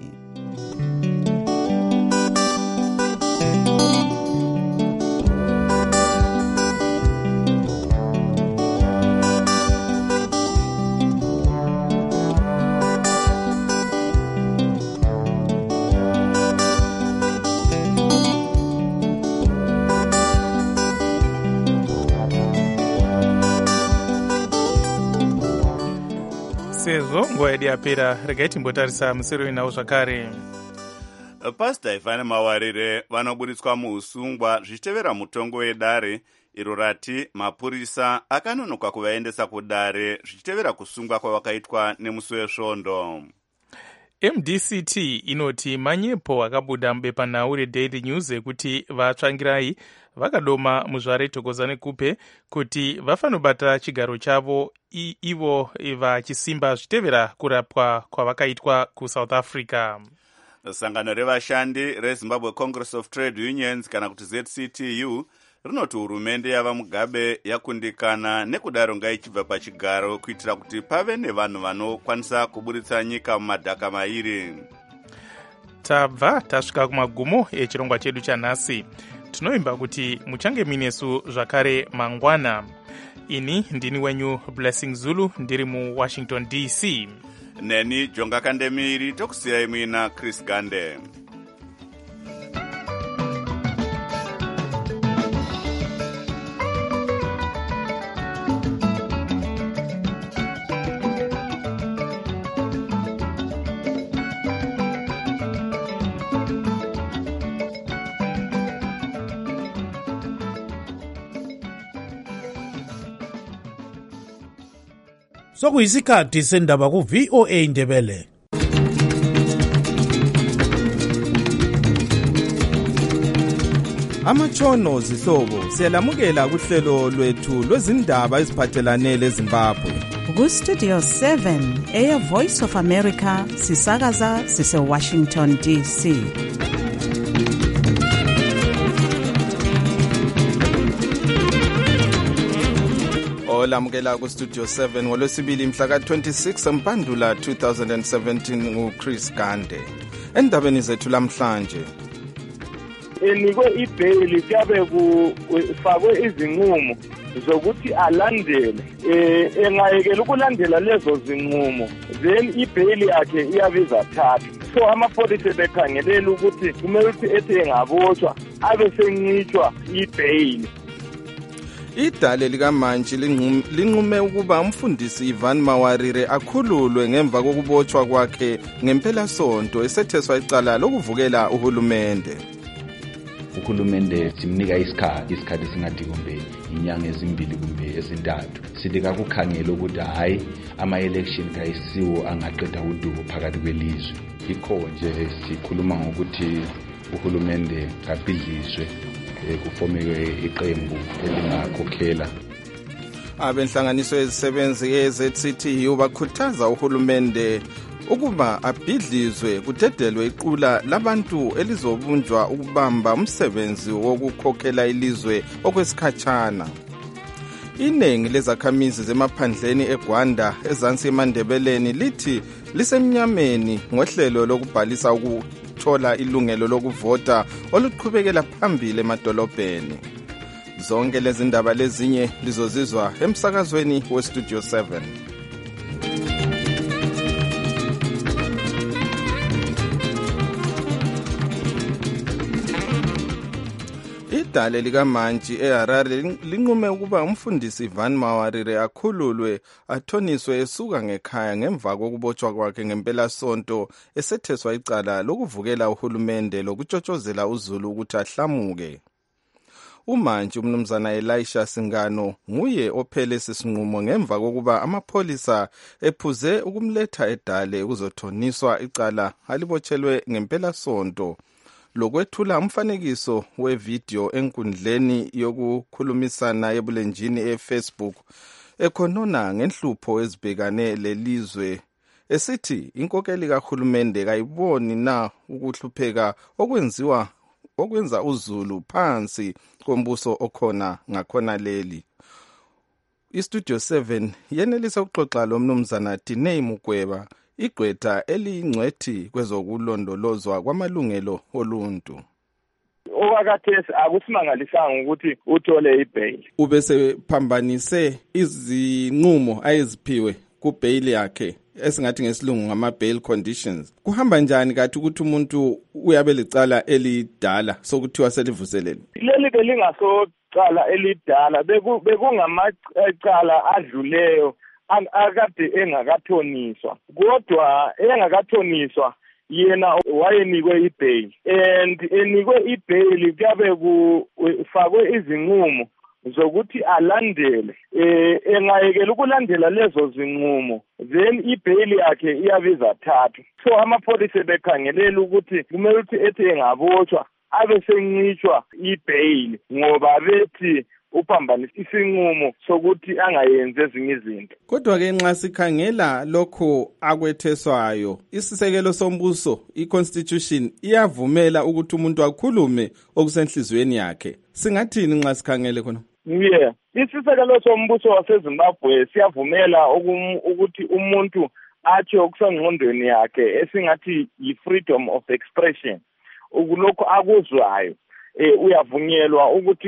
Sezvo nguva yedu yapera, regai timbotarisa musero inawo zvakare. Pastor Ivhani Mawarire vanoburitswa muusungwa zvichitevera mutongo wedare iro rati mapurisa akanonoka kuvaendesa kudare zvichitevera kusungwa kwavakaitwa nemusi wesvondo. MDCT inoti manyepo akabuda mubepanhau reDaily News ekuti vatsvangirai vakadoma muzvare Thokozani Kupe kuti vafanobata chigaro chavo ivo vachisimba zvichitevera kurapwa kwavakaitwa kuSouth Africa. Sangano revashandi reZimbabwe Congress of Trade Unions kana kuti ZCTU rinoti hurumende yava Mugabe yakundikana nekudaro ngaichibva pachigaro kuitira kuti pave nevanhu vanokwanisa kuburitsa nyika mumadhaka mairi. Tabva tasvika kumagumo echirongwa chedu chanhasi. Tinoimba kuti muchange minesu zvakare mangwana. Ini ndini wenyu Blessing Zulu ndiri muWashington DC. Neni Jonga Kandemiri tokusiyai muina Chris Gande. Sokuyisikhathi sendaba ku VOA Indebele. Amatshono zihlobo siyalamukela kuhlelo lwethu lwezindaba eziphathelane leZimbabwe. Ku Studio 7 Air Voice of America sisakaza sise Washington DC. Olamukela ku Studio 7 ngolwesibili mhla ka-26 Mpandula 2017 nguChris Gande. Endabeni zethu lamhlanje, enikwe ibhayili kuyabe kufakwe izinqumo zokuthi alandele engayekela ukulandela lezo zinqumo then ibhayili yakhe iyabiza thathu. So amapholisa bekhangelela ukuthi kumele ukuthi ethi engabotshwa abe sencitshwa ibhayili. idale likamantshi linqume ukuba umfundisi Ivan Mawarire akhululwe ngemva kokubotshwa kwakhe ngempelasonto esetheswa icala lokuvukela uhulumende. Uhulumende simnika isikhathi singathi kumbe inyanga ezimbili kumbe ezintathu sidika kukhangela ukuthi hayi ama-election kayisiwo angaqeda udubo phakathi kwelizwe. Yikho nje sikhuluma ngokuthi uhulumende kabhidliswe kufomeke iqembu elingakhokhela. Abenhlanganiso ezisebenzi eZCTU bakhuthaza uhulumende ukuba abhidlizwe kudedelwe iqula labantu elizobunjwa ukubamba umsebenzi wokukhokhela ilizwe okwesikhatshana. Iningi lezakhamizi zemaphandleni eGwanda ezansi eMandebeleni lithi lisemnyameni ngohlelo lokubhalisa ukuthola ilungelo lokuvota oluqhubekela phambili emadolobheni. Zonke lezi ndaba lezinye lizozizwa emsakazweni weStudio 7. Idale likamantshi eHarare linqume ukuba umfundisi Ivan Mawarire akhululwe athoniswe esuka ngekhaya ngemva kokubotshwa kwakhe ngempelasonto esetheswa icala lokuvukela uhulumende lokutshotshozela uZulu ukuthi ahlamuke. Umantshi umnumzana Elisha Singano nguye ophele sisinqumo ngemva kokuba amapholisa ephuze ukumletha edale ukuzothoniswa icala alibotshelwe ngempelasonto lokwethula umfanekiso wevideo enkundleni yokukhulumisana ebulenjini eFacebook ekhonona ngenhlupho ezibhekane lelizwe esithi inkokeli kahulumende kayiboni na ukuhlupheka okwenza uZulu phansi kombuso okhona ngakhona leli. iStudio 7 yenelisa ukuxoxa lomnumzana Diney Mugweba, igqwetha eliyingcwethi kwezokulondolozwa kwamalungelo oluntu. Okwakathesi akusimangalisanga ukuthi uthole ibhayili. Ubese phambanise izinqumo ayeziphiwe kubhayili yakhe esingathi ngesilungu ngama-bail conditions. Kuhamba njani kathi ukuthi umuntu uyabe licala elidala sokuthiwa selivuselele? Leli belingasocala elidala bekungamacala adluleyo akade engakathoniswa, kodwa engakathoniswa yena wayenikwe ibhayili, and enikwe ibhayili kuyabe kufakwe izinqumo zokuthi alandele engayekela ukulandela lezo zinqumo then ibhayili yakhe iyabiza thathu. So amapholisa bekhangelela ukuthi kumele ukuthi ethi engabotshwa abe sencitshwa ibhayili ngoba bethi uphambanisa isinqumo sokuthi angayenzi ezinye izinto. Kodwa-ke nxa sikhangela lokho akwetheswayo, isisekelo sombuso, i-constitution, iyavumela ukuthi umuntu akhulume okusenhliziyweni yakhe. Singathini nxa sikhangele khona? Yeah, isisekelo sombuso waseZimbabwe siyavumela ukuthi umuntu atsho okusengqondweni yakhe esingathi yi-freedom of expression. Ukulokho akuzwayo uyavunyelwa ukuthi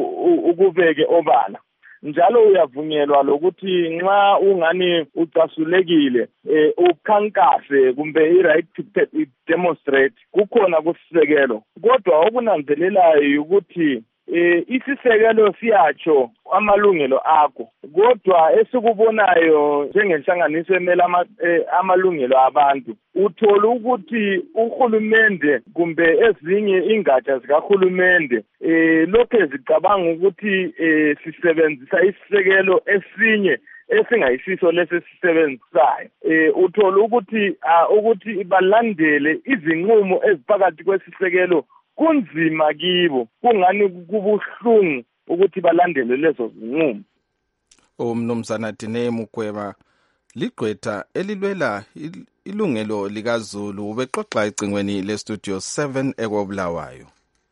ukubeke obala, njalo uyavunyelwa lokuthi nxa ungani ucasulekile ukhankase kumbe i-right to demonstrate kukhona kusisekelo. Kodwa okunanzelelayo ukuthi isisekelo siyatsho amalungelo akho, kodwa esikubonayo njengenhlanganiso emela amalungelo abantu uthola ukuthi uhulumende kumbe ezinye ingatsha zikahulumende lokho zicabanga ukuthi sisebenzisa isisekelo esinye esingayisiso lesisisebenzisayo uthola ukuthi balandele izinqumo eziphakathi kwesisekelo kunzima kibo kungani kubuhlungu ukuthi balandele lezo zinqumo. Umnumzana Dine Mukweba ligqwetha elilwela ilungelo likaZulu ubexoxa ecingweni lestudio 7 eKobulawayo.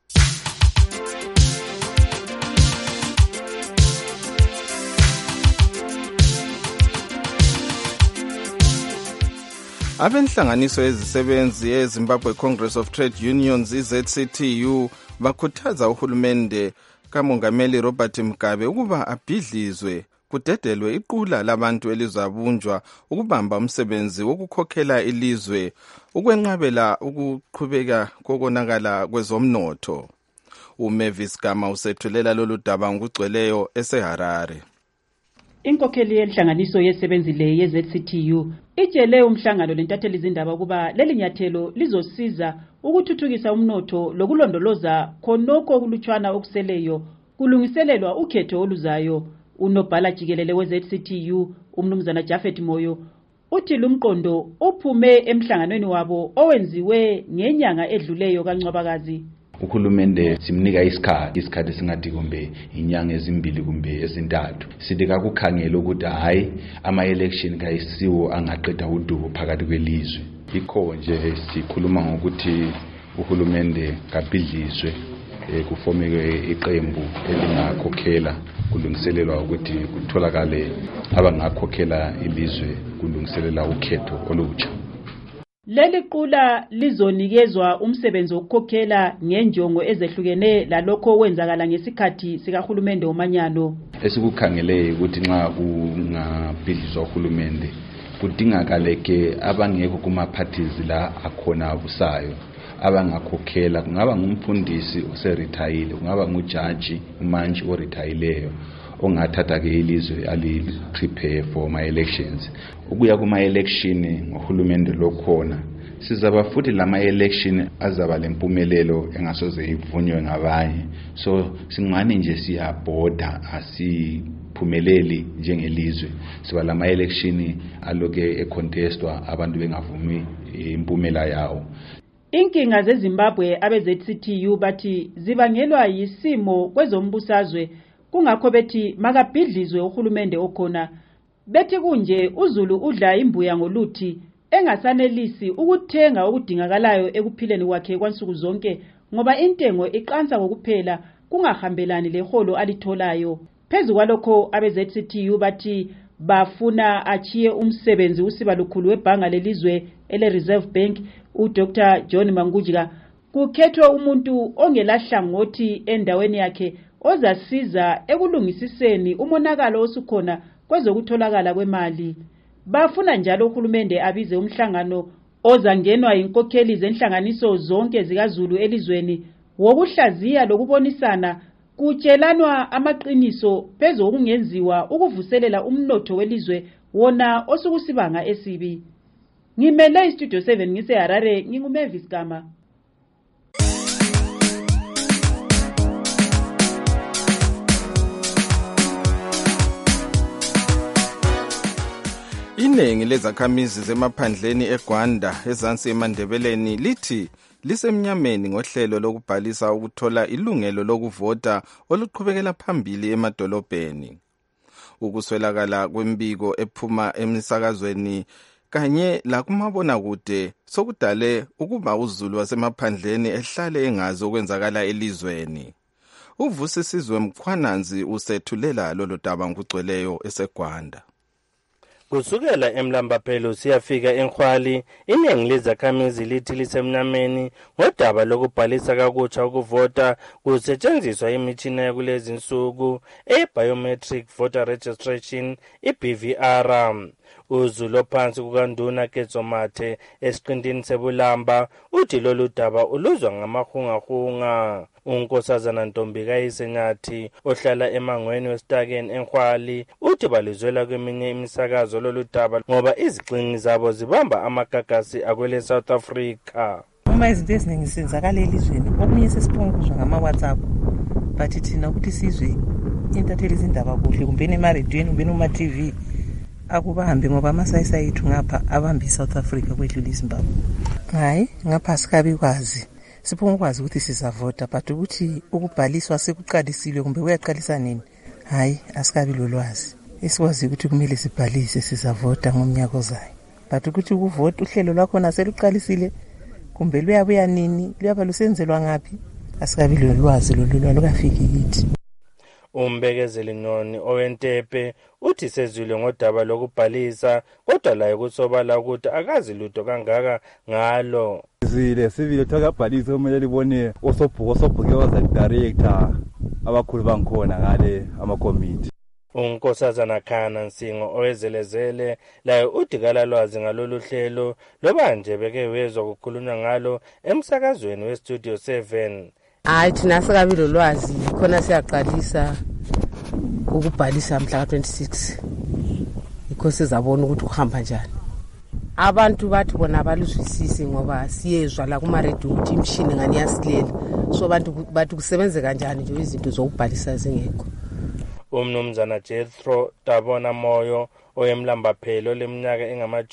Abenhlanganiso ezisebenzi eZimbabwe Congress of Trade Unions ZCTU bakhuthaza uhulumende kamongameli Robert Mugabe ukuba abhidlizwe kudedelwe iqula labantu elizabunjwa ukubamba umsebenzi wokukhokhela ilizwe ukwenqabela ukuqhubeka kokonakala kwezomnotho. uMavis Gama usethulela lolu daba ngokugcweleyo eseHarare. Inkokheli yenhlanganiso yesebenzi le yeZCTU itshele umhlangano lentatheli izindaba kuba leli nyathelo lizosiza ukuthuthukisa umnotho lokulondoloza khonoko kulutshwana okuseleyo kulungiselelwa ukhetho oluzayo. Unobhala jikelele weZCTU umnumzana Jafet Moyo uthi lumqondo uphume emhlanganweni wabo owenziwe ngenyanga edluleyo kaNcwabakazi. Uhulumende simnika isikhathi singathi kumbe inyanga ezimbili kumbe ezintathu sithi kakukhangela ukuthi hayi ama-election kayisiwo angaqeda udubo phakathi kwelizwe. Yikho nje sikhuluma ngokuthi uhulumende kabhidlizwe kufomeke iqembu elingakhokhela kulungiselelwa ukuthi kutholakale abangakhokhela ilizwe kulungiselela ukhetho olutsha. Leli qula lizonikezwa umsebenzi wokukhokhela ngenjongo ezehlukene lalokho wenzakala ngesikhathi sikahulumende omanyano. Esikukhangele ukuthi nxa kungabhidlizwa uhulumende kudingakaleke abangekho kuma-parties la akhona abusayo abangakhokhela, kungaba ngumfundisi oseretayile, kungaba ngujaji umantshi oretayileyo ongathatha ke ilizwe ali-prepare for ma-elections. Ukuya kuma-election ngohulumende lokhona sizaba futhi lama-election azaba lempumelelo engasoze ivunywe ngabanye. So singani nje siyabhoda asiphumeleli njengelizwe, siba lama-election aloke econtestwa abantu bengavumi impumela yawo. Inkinga zeZimbabwe abeZCTU bathi zibangelwa yisimo kwezombusazwe kungakho bethi makabhidlizwe uhulumende okhona. Bethi kunje uZulu udla imbuya ngoluthi engasanelisi ukuthenga okudingakalayo ekuphileni kwakhe kwansuku zonke ngoba intengo iqansa ngokuphela kungahambelani leholo alitholayo. Phezu kwalokho abeZCTU bathi bafuna achiye umsebenzi usiba lukhulu webhanga lelizwe ele-Reserve Bank uDr John Mangujika kukhethwe umuntu ongelahlangothi endaweni yakhe ozasiza ekulungisiseni umonakalo osukhona kwezokutholakala kwemali. Bafuna njalo uhulumende abize umhlangano ozangenwa inkokheli zenhlanganiso zonke zikaZulu elizweni wokuhlaziya lokubonisana kutshelanwa amaqiniso phezu okungenziwa ukuvuselela umnotho welizwe wona osukusibanga esibi. Ngimele istudio 7 ngiseHarare nginguMavis Gama. Iningi lezakhamizi zemaphandleni eGwanda ezansi eMandebeleni lithi lisemnyameni ngohlelo lokubhalisa ukuthola ilungelo lokuvota oluqhubekela phambili emadolobheni. Ukuswelakala kwembiko ephuma emisakazweni kanye lakumabonakude sokudale ukuba uZulu wasemaphandleni ehlale engazi okwenzakala elizweni. Uvusisizwe Mkhwananzi usethulela lolo daba ngokugcweleyo eseGwanda. Kusukela eMlambaphelo siyafika eNkhwali, iningi lezakhamizi lithi lisemnyameni ngodaba lokubhalisa kakutsha ukuvota kusetshenziswa imitshina yakulezi nsuku e-biometric voter registration i-BVR. uZulu ophansi kukaNduna Ketsomathe esiqintini sebulamba uthi lolu daba uluzwa ngamahungahunga. Unkosazana Ntombi kaYisenyathi ohlala emangweni wesitakeni eNkhwali uthi balizwela kweminye imisakazo lolu daba ngoba izixingi zabo zibamba amagagasi akwele South Africa. Uma izinto eziningi senzakala elizweni okunye sesiphonguzwa ngama-WhatsApp but thina ukuthi sizwe intatheli izindaba kuhle kumbeni emarediyweni kumbeni kuma-TV akubahambi ngoba amasayisayi ethu ngapha abambi South Africa kwedlula iZimbabwe. Hayi, ngapha sikabi kwazi. Siphuma ukwazi ukuthi sizavota but ukuthi ukubhaliswa sekuqalisile kumbe uyaqalisa nini? Hayi, asikabi lolwazi. Esikwazi ukuthi kumele sibhalise sizavota ngomnyaka ozayo. But ukuthi ukuvota uhlelo lwakho naseluqalisile kumbe luyabuya nini? Luyaba lusenzelwa ngapi? Asikabi lolwazi lolukafiki kithi. Umbekezeli Noni owentepe uthi sezwile ngodaba lokubhalisa kodwa laye kusobala ukuthi akazi lutho kangaka ngalo. Sivile thakabhalisa kumele libone osobhuke waza director abakhulu bangikhona ngale ama-committee. Unkosazana Khana Nsingo owezelezele laye udikala lwazi ngalolu hlelo loba nje beke wezwa kukhulunywa ngalo emsakazweni weStudio 7. Hayi thina sikabi lolwazi khona siyaqalisa ukubhalisa mhla ka-26 ikho sizabona ukuthi kuhamba njani. Abantu bathi bona abaluzwisisi ngoba siyezwa la kuma-radio ukuthi imishini ngani yasilela so abantu bathi kusebenze kanjani nje izinto zokubhalisa zingekho. Umnumzana Jethro Tabona Moyo oyemlambaphelo leminyaka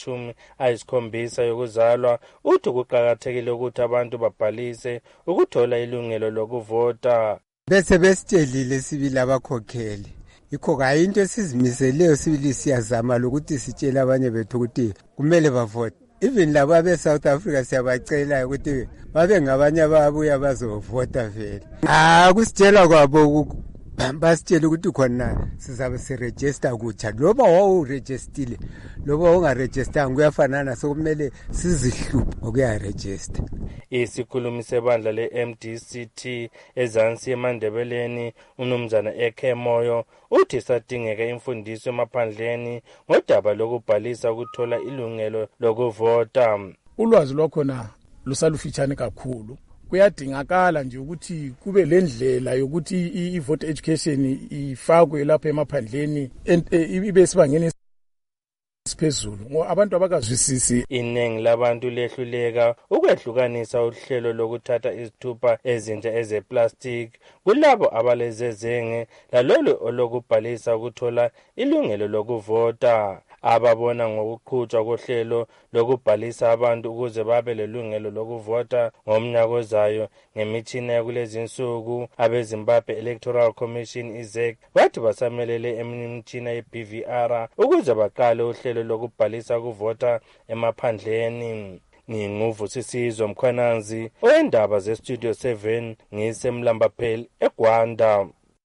engama-70 yokuzalwa uthi kuqakathekile ukuthi abantu babhalise ukuthola ilungelo lokuvota. Bese besitshelile sibili abakhokheli yikho kayi into esizimiseleyo sibili siyazama ukuthi sitshele abanye bethu ukuthi kumele bavote. Even labo abe-South Africa siyabacela ukuthi babe ngabanye ababuya bazovota vele. Kusitshela kwabo basitshela ukuthi khona sizabe siregister kutsha loba wawurejistile loba ungarejistanga kuyafanana sokumele sizihluphe okuyaregister. Isikhulumi sebandla le-MDCT ezansi eMandebeleni uMnumzana Eke Moyo uthi sadingeka imfundiso emaphandleni ngodaba lokubhalisa ukuthola ilungelo lokuvota. Ulwazi lwakhona lusalufitshane kakhulu. Kuyadingakala nje ukuthi kube lendlela yokuthi i-vote education ifakwe lapha emaphandleni ibe sibangeni siphezulu ngoba abantu abakazwisisi. Iningi labantu lehluleka ukwehlukanisa uhlelo lokuthatha izithupha ezintsha ezeplastic kulabo abalezezenge lalolu olokubhalisa ukuthola ilungelo lokuvota. Ababona ngokuqhutshwa kohlelo lokubhalisa abantu ukuze babe lelungelo lokuvota ngomnyaka ozayo ngemitshina yakulezi insuku abeZimbabwe Electoral Commission IZEC bathi basamelele eminye imitshina ye-BVR ukuze baqale uhlelo lokubhalisa ukuvota emaphandleni. Nginguvusisizwe Mkhwananzi oyendaba zeStudio 7 ngisemlambapheli eGwanda.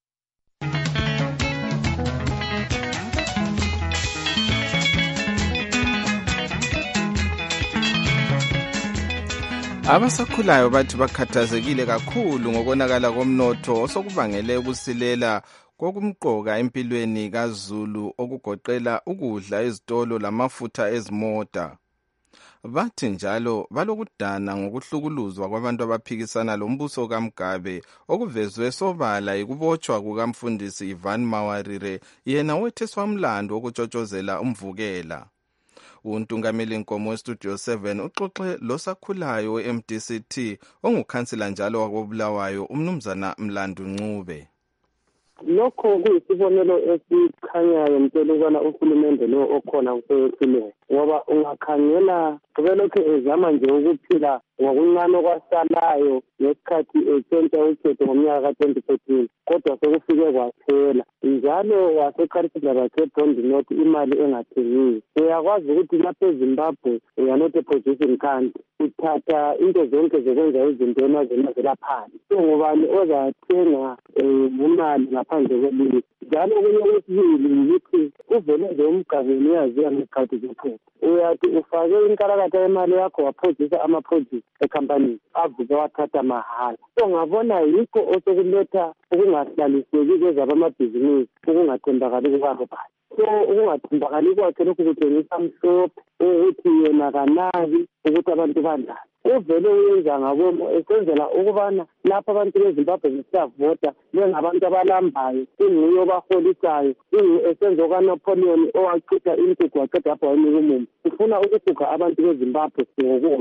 Abasakhulayo bathi bakhathazekile kakhulu ngokonakala komnotho osokubangele ukusilela kokumqoka empilweni kaZulu okugoqela ukudla ezitolo lamafutha ezimota. Bathi njalo balokudana ngokuhlukuluzwa kwabantu abaphikisana lombuso kaMgabe okuvezwe sobala ikubotshwa kukamfundisi Ivan Mawarire yena wetheswa umlando okutshotshozela umvukela. Untungameli Nkomo weStudio 7 uxoxe losakhulayo we-MDCT ongukhansila njalo wakobulawayo uMnumzana Mlandu Ncube. Lokho kuyisibonelo esikhanyayo mtshela ukubana uhulumende lo okhona kusehluleka ngoba ungakhangela kubelokhu ezama nje ukuphila ngokuncane kwasalayo ngesikhathi etshenta ukhetho ngomnyaka ka-2014 kodwa sekufike kwaphela njalo wasekharikhula bakhe-Bond North imali engathengiyo. Uyakwazi ukuthi lapha eZimbabwe uyanote position country uthatha into zonke zokwenza izinto emazweni azelaphandle so ngubani ozathenga imali ngaphandle kwelizwe. Njalo okunye okwesibili ukuthi uvele nje umgabeni uyaziya ngezikhathi zokhetho uyathi ufake inkalakatha yemali yakho waphozisa ama-produce ekhampanini avuke wathatha mahala. So ngabona yikho osokuletha ukungahlaliseki kwezabamabhizinisi ukungathembakali kukarobhani. So ukungathembakali kwakhe lokhu kutshengisa mhlophe ukuthi yena kanaki ukuthi abantu bandlala. Uvele uyenza ngabomo esenzela ukubana lapha abantu beZimbabwe besiyavota bengabantu abalambayo inguye obaholisayo esenza okaNapoleon owachitha intuthu waqeda apha wanika umumo ufuna ukuguga abantu beZimbabwe ngokudla.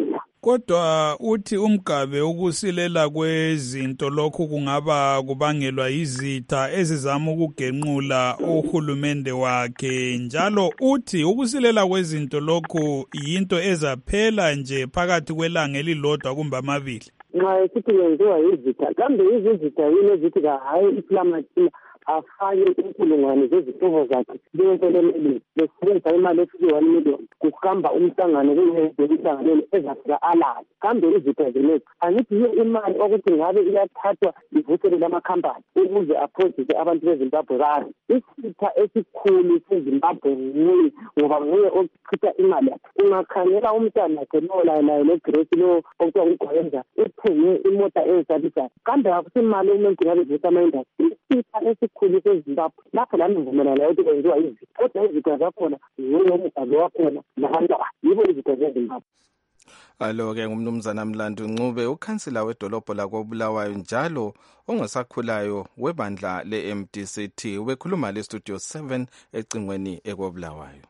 Kodwa uthi umgabe ukusilela kwezinto lokhu kungaba kubangelwa izitha ezizama ukugenqula uhulumende wakhe, njalo uthi ukusilela kwezinto lokhu yinto ezaphela nje phakathi kwelanga elilodwa kumbe amabili. Nxa esithi kwenziwa izitha, kambe izizitha yini ezithi hayi iflamathina afake inkulungwane zezihlobo zakhe beyonseleleli besebenzisa imali efike 1 million kuhamba umhlangano emhlanganweni ezafika alazi. Kambe izitha zenezi angithi yiyo imali okuthi ngabe iyathathwa ivuselele amakhampani ukuze aphosise abantu beZimbabwe bari. Isitha esikhulu seZimbabwe nguye, ngoba nguye ochitha imali yakhe. Ungakhangela umntwana wakhe lo laye noGrace lo okuthiwa nguGwenza uthenge imota ezisabisayo, kambe akusimali umuntu ngabe ivusa ama-industry. Isitha esikhulu seZimbabwe lapho lami ngivumelana ukuthi kwenziwa izitha, kodwa izitha zakhona nguye umgalo wakhona nabantu yibo izitha zeZimbabwe. Alo-ke ngumnumzana Mlandu Ncube, ukhansila wedolobho lakoBulawayo njalo ongosakhulayo webandla le-MDCT, ubekhuluma le-Studio 7 ecingweni ekoBulawayo.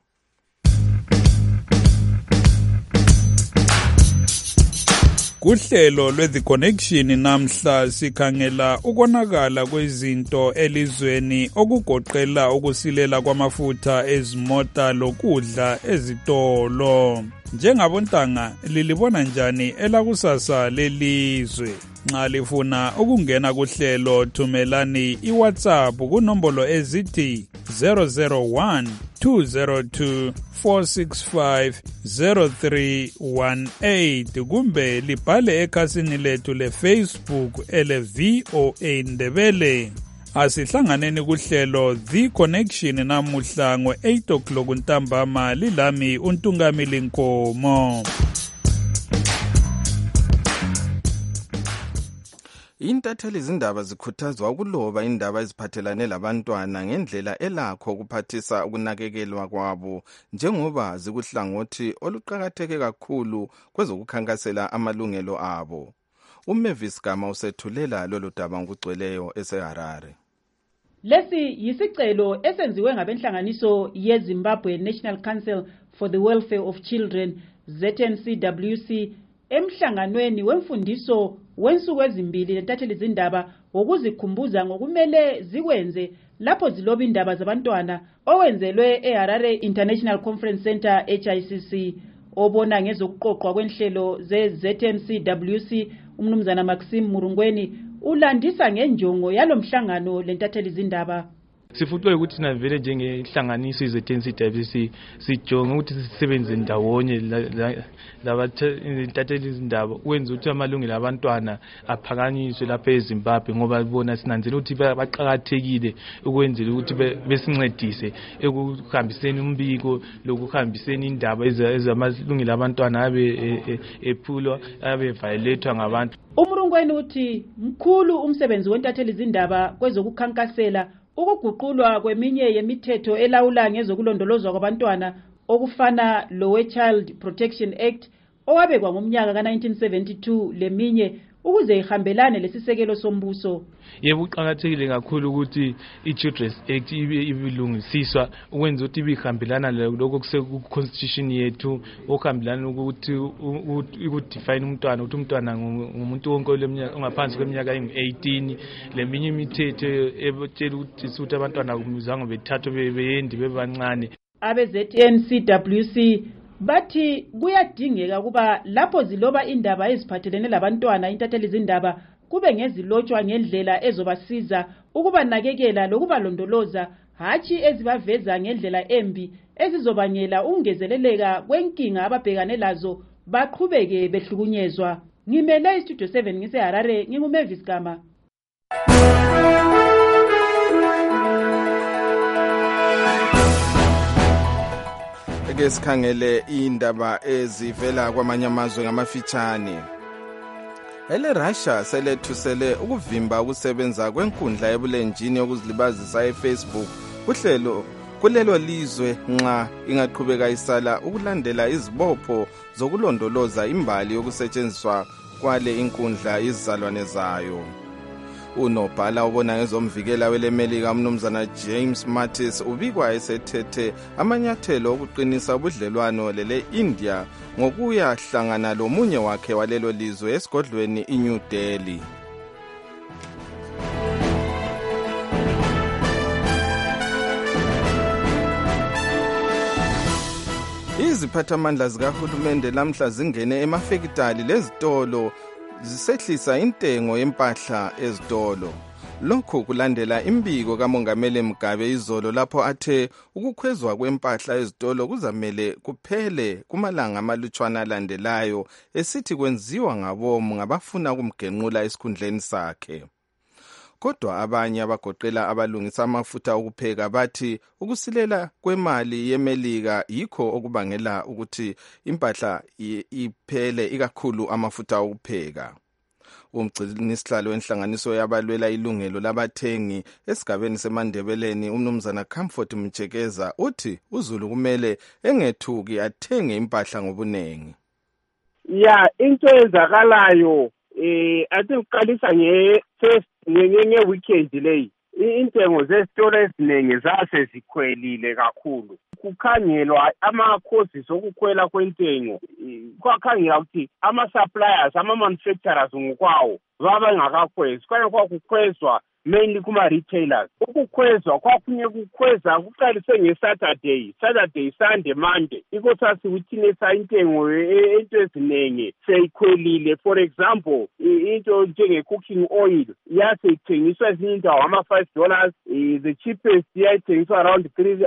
Kuhlelo lwe-The Connection namhla sikhangela ukonakala kwezinto elizweni okugoqela ukusilela kwamafutha ezimota lokudla ezitolo. Njengabontanga lilibona njani elakusasa lelizwe? Nxa lifuna ukungena kuhlelo thumelani iWhatsApp kunombolo ezithi 001-202-465-0318 kumbe libhale ekhasini lethu leFacebook ele-VOA Ndebele. Asihlanganeni kuhlelo The Connection namuhla ngo-8 o'clock ntambama, lilami uNtungamili Nkomo. Intatheli izindaba zikhuthazwa ukuloba indaba eziphathelane labantwana ngendlela elakho ukuphathisa ukunakekelwa kwabo, njengoba zikuhlangothi oluqakatheke kakhulu kwezokukhankasela amalungelo abo. uMavis Gama usethulela lolu daba ngokugcweleyo eseHarare. Lesi yisicelo esenziwe ngabenhlanganiso yeZimbabwe National Council for the Welfare of Children ZNCWC emhlanganweni wemfundiso wensuku ezimbili lentatheli izindaba wokuzikhumbuza ngokumele zikwenze lapho ziloba indaba zabantwana owenzelwe eHarare International Conference Center HICC. Obona ngezokuqoqwa kwenhlelo ze-ZNCWC umnumzana Maxim Murungweni ulandisa ngenjongo yalomhlangano lentatheli izindaba. Sifutwe ukuthi thina vele njengehlanganiso iZNCWC sijonge ukuthi sisebenze ndawonye labantatheli izindaba ukwenza ukuthi amalungelo abantwana aphakanyiswe lapha eZimbabwe, ngoba bona sinanzela ukuthi baqhakathekile ukwenzela ukuthi besincedise ekuhambiseni umbiko lokuhambiseni indaba ezamalungelo abantwana abe ephulwa abe violated ngabantu. Umrungweni uthi mkhulu umsebenzi wentatheli izindaba kwezokukhankasela ukuguqulwa kweminye yemithetho elawula ngezokulondolozwa kwabantwana okufana lowe Child Protection Act owabekwa ngomnyaka ka-1972 leminye ukuze ihambelane lesisekelo sombuso. Yebo, uqhakathekile kakhulu ukuthi i-Children's Act ibilungisiswa ukwenza ukuthi ibihambelana lokho kuse-constitution yethu, okuhambelana ukuthi ukudefine umntwana ukuthi umntwana ngumuntu wonke ongaphansi kweminyaka engu-18. Leminye imithetho ebotshela ukuthi abantwana kumuzango bethathwe beyendi bebancane. Abe-ZNCWC bathi kuyadingeka kuba lapho ziloba indaba eziphathelene labantwana intatheli izindaba kube ngezilotshwa ngendlela ezobasiza ukubanakekela lokubalondoloza, hatshi ezibaveza ngendlela embi ezizobangela ukungezeleleka kwenkinga ababhekane lazo baqhubeke behlukunyezwa. Ngimele iStudio 7 ngiseHarare, nginguMavis Gama. Ake sikhangele indaba ezivela kwamanye amazwe ngamafitshane. Russia selethusele ukuvimba ukusebenza kwenkundla ebulenjini yokuzilibazisa eFacebook kulelo lizwe nxa ingaqhubeka isala ukulandela izibopho zokulondoloza imbali yokusetshenziswa kwale inkundla izizalwane zayo. Unobhala obona ngezomvikela welemelika umnumzana James Mattis ubikwa esethethe amanyathelo okuqinisa ubudlelwano lele India ngokuya hlangana lomunye wakhe walelo lizwe esigodlweni iNew Delhi. Iziphathamandla zikahulumende lamhla zingene emafekitali lezitolo zisehlisa intengo yempahla ezitolo. Lokhu kulandela imbiko kaMongameli Mugabe izolo lapho athe ukukhwezwa kwempahla ezitolo kuzamele kuphele kumalanga amalutshwana alandelayo esithi kwenziwa ngabomu ngabafuna ukumgenqula esikhundleni sakhe. Kodwa abanye abagoqela abalungisa amafutha okupheka bathi ukusilela kwemali yemelika yikho okubangela ukuthi impahla iphele ikakhulu amafutha okupheka. Umgcinisihlalo wenhlanganiso yabalwela ilungelo labathengi esigabeni seMandebeleni umnumzana Comfort Mjekeza uthi uZulu kumele engethuki athenge impahla ngobunengi. Ya into ezakalayo athi uqalisa nge weekend leyi intengo zesitolo eziningi zase zikhwelile kakhulu. Kukhangelwa ama-causes okukhwela kwentengo, kwakhangelwa ukuthi ama-suppliers, ama-manufacturers ngokwawo babengakakhwezi, kwaye kwakukhwezwa mainly kuma-retailers. Ukukhwezwa kwakunye kukhweza kuqalise nge-Saturday, Sunday, Monday. Iko sasikuthini intengo into eziningi seyikhwelile. For example, into njenge-cooking oil yaseyithengiswa ezinye indawo ama-$5, the cheapest yayithengiswa around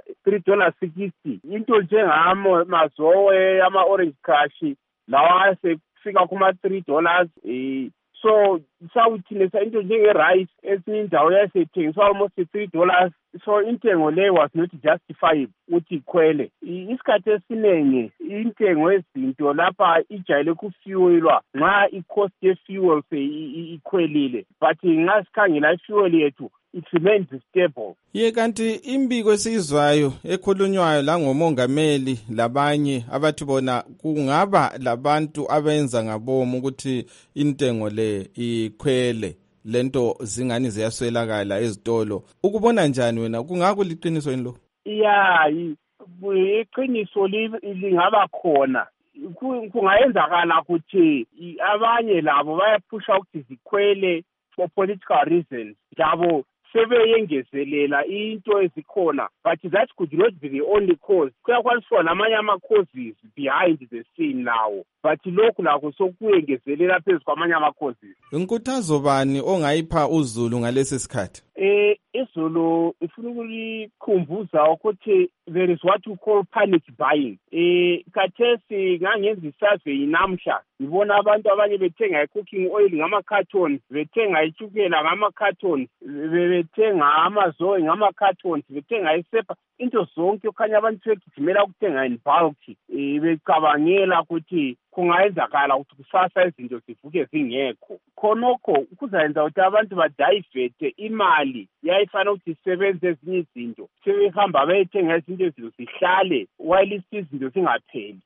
$3.60. Into njengamazowe, ama-orange crush lawa sekufika kuma-$3. So sawuthini into njenge-rice ezinye indawo yayiseyithengiswa almost $3. So intengo le was not justified ukuthi ikhwele. Isikhathi esiningi intengo ezinto lapha ijayele kufuelwa nxa i-cost ye-fuel ikhwelile, but nxa sikhangela i-fuel yethu it remains stable. Kanti imbiko esizwayo ekhulunywayo la ngomongameli labanye abathi bona kungaba labantu abenza ngabomu ukuthi intengo le ikhwele, lento zingani ziyaswelakala ezitolo. Ukubona njani wena, kungakuliqiniso yini lo? Ya, iqiniso lingaba khona. Kungayenzakala ukuthi abanye labo bayaphusha ukuthi zikhwele for political reasons. Jabo sebeyengezelela into ezikhona, but that could not be the only cause. Kuyakwaliswa namanye ama-causes behind the scene now, but lokhu lakho sokuyengezelela phezu kwamanye ama-causes. Inkuthazo bani ongayipha uZulu ngalesi sikhathi? IZulu ifuna ukulikhumbuza ukuthi there is what we call panic buying. Khathesi ngangenza isurvey namhla ngibona abantu abanye bethenga i-cooking oil ngama-cartons, bethenga itshukela ngama-cartons, bethenga amazoe ngama-cartons, bethenga isepa, into zonke okhanya abantu begijimela ukuthenga in bulk. Becabangela ukuthi kungayenzakala ukuthi kusasa izinto zivuke zingekho. Khonokho kuzayenza ukuthi abantu badayivete imali yayifana ukuthi isebenze ezinye izinto, sebehamba bayethenga izinto ezinto zihlale while izinto zingapheli.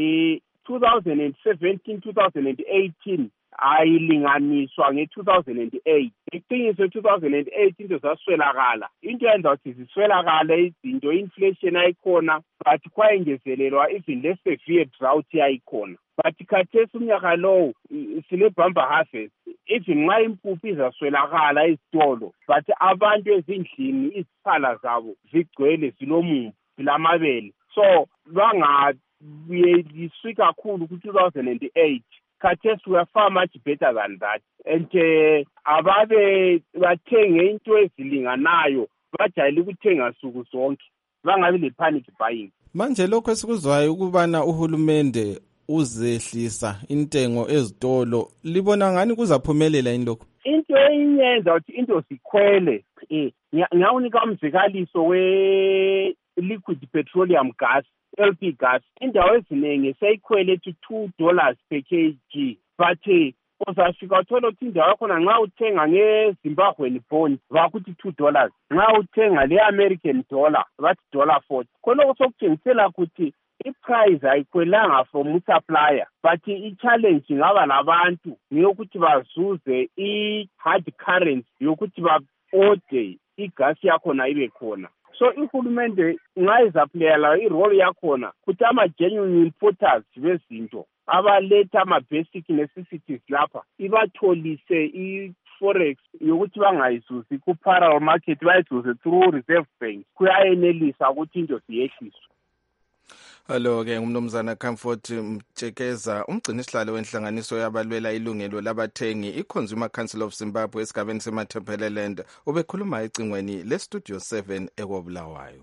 2017-2018 ayilinganiswa nge-2008. Iqiniso 2008 into zaswelakala. Into yenza ukuthi ziswelakale izinto, inflation ayikhona, but kwayengezelelwa even less severe drought yayikhona. But khathesi umnyaka lowo sile-bumper harvest, even nxa impuphu izaswelakala ezitolo, but abantu ezindlini iziphala zabo zigcwele zilomumbu, zilamabele. So bangayeliswi kakhulu ku-2008. Khathesi we are far much better than that. And ababe bathenge into ezilinganayo, bajayele ukuthenga nsuku zonke, bangabi le-panic buying. Manje lokho esikuzwayo ukubana uhulumende uzehlisa intengo ezitolo, libona ngani kuzaphumelela yini lokho? Into eyenza ukuthi into zikhwele, ngiyawunika umzekaliso we-liquid petroleum gas, LP gas. Indawo eziningi seyikhwele to $2 per kg, but uzafika uthola ukuthi indawo yakhona nxa uthenga nge-Zimbabwean bond bakuthi $2, nxa uthenga le-American dollar bathi $40. Khonoko sokutshengisela ukuthi i-price ayikhwelanga from supplier but i-challenge ingaba labantu ngeyokuthi bazuze i-hard currency yokuthi ba-ode igasi yakhona ibe khona. So ihulumende ngayizaplayela i-role yakhona kuthi ama-genuine importers bezinto abaletha ama-basic necessities lapha ibatholise i-forex yokuthi bangayizuzi ku-parallel market bayizuze through reserve banks kuyayenelisa ukuthi into ziyehliswe. Alo-ke ngumnumzana Comfort Mtshekeza, umgcini sihlalo wenhlanganiso yabalwela ilungelo labathengi i-Consumer Council of Zimbabwe esigabeni semathempeleland, ubekhuluma ecingweni le-Studio 7 ekobulawayo.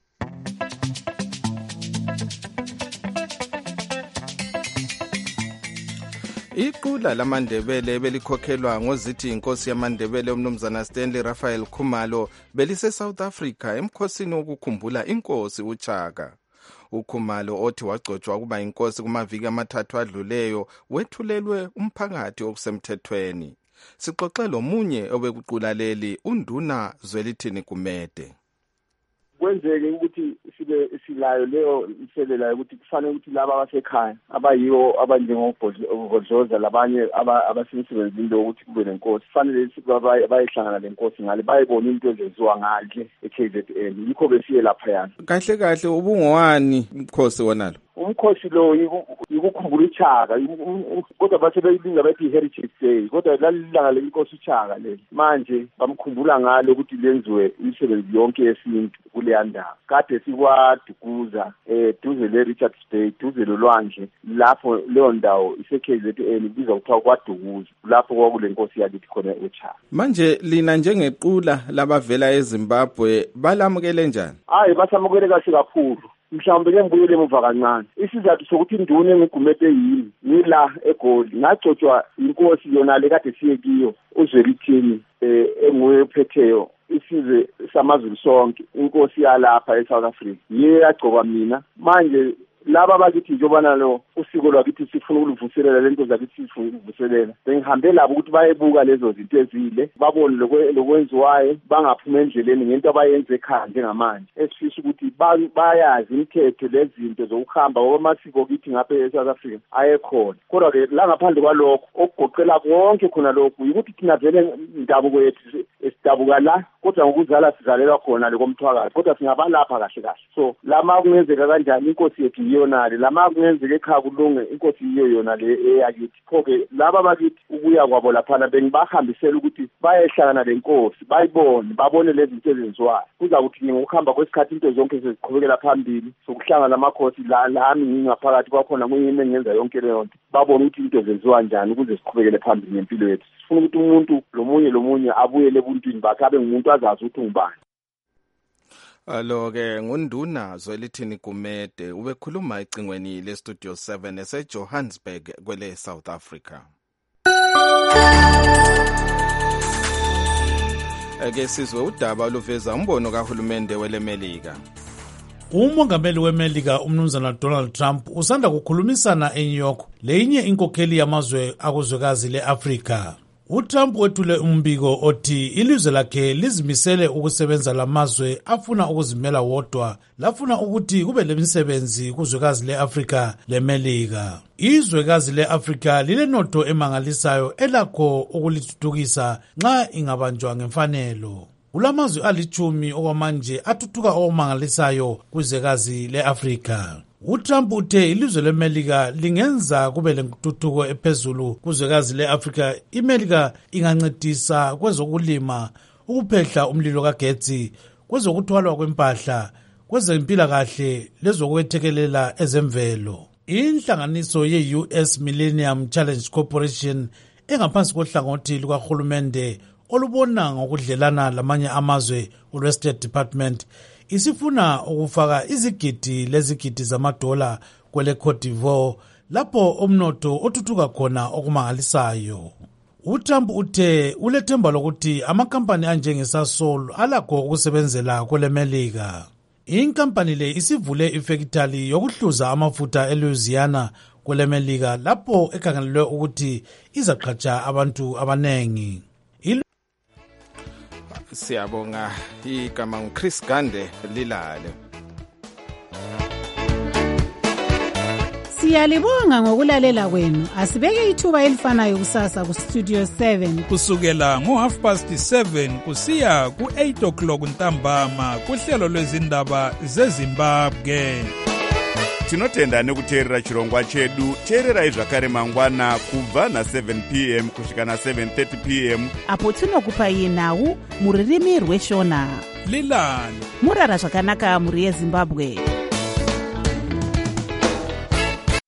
Iqula lamandebele belikhokhelwa ngozithi inkosi yamandebele umnumzana Stanley Raphael Khumalo belise South Africa emkhosini wokukhumbula inkosi uChaka. uKhumalo othi wagcotshwa kuba inkosi kumaviki amathathu adluleyo wethulelwe umphakathi okusemthethweni. Sixoxela omunye obekuqula leli uNduna Zwelithini Kumede. Kwenzeke ukuthi sibe silayo leyo iselela ukuthi kufanele ukuthi laba abasekhaya abayiwo abanjengogodloza labanye abasemsebenzini lo ukuthi kube nenkosi kufanele bayihlangana lenkosi ngale bayibona into ezenziwa ngale eKZN yikho besiye lapha yana. Kahle kahle ubungowani umkhosi wonalo? Umkhosi lo yikukhumbula iChaka kodwa bathe beyilinga bathi Heritage Day kodwa lalilanga lenkosi iChaka leli manje bamkhumbula ngalo ukuthi lenziwe imisebenzi yonke yesintu kuleya ndawo kade sikwaDukuza duze leRichards Bay duze lolwandle lapho leyo ndawo iseKZN ibizwa kuthiwa kwaDukuza lapho kwakule nkosi yakithi khona eChaka. Manje lina njengequla labavela eZimbabwe balamukele njani? Hayi basamukele kahle kakhulu. Mhlawumbe ke ngibuyele emuva kancane isizathu sokuthi induna engigumete yini ngila eGoli ngagcotshwa inkosi yona le kade siye kiyo uZwelithini enguye ophetheyo isizwe samazulu sonke inkosi yalapha eSouth Africa yiye yagcoba mina manje laba bakithi njengoba nalo usiko lwakithi sifuna ukulivuselela lento zakithi sifuna ukuvuselela bengihambe labo ukuthi bayebuka lezo zinto ezile babone lokwenziwayo bangaphuma endleleni ngento abayenze ekhaya njengamanje esifisa ukuthi bayazi imithetho lezinto zokuhamba ngoba amasiko kithi ngapha eSouth Africa ayekhona kodwa ke la ngaphandle kwalokho okugoqela konke khona lokho ukuthi thina vele indabuko yethu esidabuka la kodwa ngokuzala sizalela khona lekomthwakazi kodwa singabalapha kahle kahle so lama kungenzeka kanjani inkosi yethu yonale lama kungenzeka ekhaya kulunge inkosi yiyo yona le eyakithi phoke laba bakithi ukuya kwabo laphana bengibahambisela ukuthi bayehlangana lenkosi bayibone babone lezi zinto ezenziwayo kuza kuthi ngokuhamba kwesikhathi into zonke seziqhubekela phambili sokuhlangana amakhosi lami ngingaphakathi kwakhona kuyini engenza yonke leyo nto babone ukuthi into zenziwa njani ukuze siqhubekele phambili ngempilo yethu sifuna ukuthi umuntu lomunye abuyele ebuntwini bakhe abe ngumuntu azazi ukuthi ungubani. Alo-ke nguNduna Zwelithini Kumede ubekhuluma ecingweni le-Studio 7 eseJohannesburg kwele South Africa. Ake sizwe udaba oluveza umbono kahulumende weleMelika. Umongameli weMelika umnumzana Donald Trump usanda kukhulumisana eNew York leyinye inkokheli yamazwe akuzwekazi leAfrika. uTrump wethule umbiko othi ilizwe lakhe lizimisele ukusebenza lamazwe afuna ukuzimela wodwa lafuna ukuthi kube lemisebenzi kuzwekazi leAfrika leMelika. Izwekazi leAfrika lilenotho emangalisayo elakho ukulithuthukisa nxa ingabanjwa ngemfanelo. Ulamazwe alithumi okwamanje athuthuka okumangalisayo kuzwekazi leAfrika. uTrump uthe ilizwe leMelika lingenza kube lentuthuko ephezulu kuzwekazi leAfrika. iMelika ingancedisa kwezokulima, ukuphehla umlilo kagetsi, kwezokuthwalwa kwempahla, kwezempilakahle lezokwethekelela ezemvelo. Inhlanganiso ye-US Millennium Challenge Corporation engaphansi kohlangothi lukahulumende olubona ngokudlelana lamanye amazwe olwe-State Department isifuna ukufaka izigidi lezigidi zamadola kwele Cote d'Ivoire lapho umnotho othuthuka khona okumangalisayo. uTrump uthe ulethemba lokuthi amakampani anjengeSasol alakho ukusebenzela kwele Melika. Inkampani le isivule ifactory yokuhluza amafutha eLouisiana kwele Melika lapho ekhangelelwe ukuthi izaqhatsha abantu abanengi. Siyabonga igama nguChris Gande lilale. Siyalibonga ngokulalela kwenu. Asibeke ithuba elifanayo kusasa ku Studio 7 kusukela ngo7:30 kusiya ku8 ntambama kuhlelo lwezindaba zeZimbabwe. Tinotenda nekuteerera chirongwa chedu. Teererai zvakare mangwana kubva na7 p.m. kusvika na7:30 p.m. apo tinokupai nhau muririmi rweShona. Lilani murara zvakanaka muri yeZimbabwe.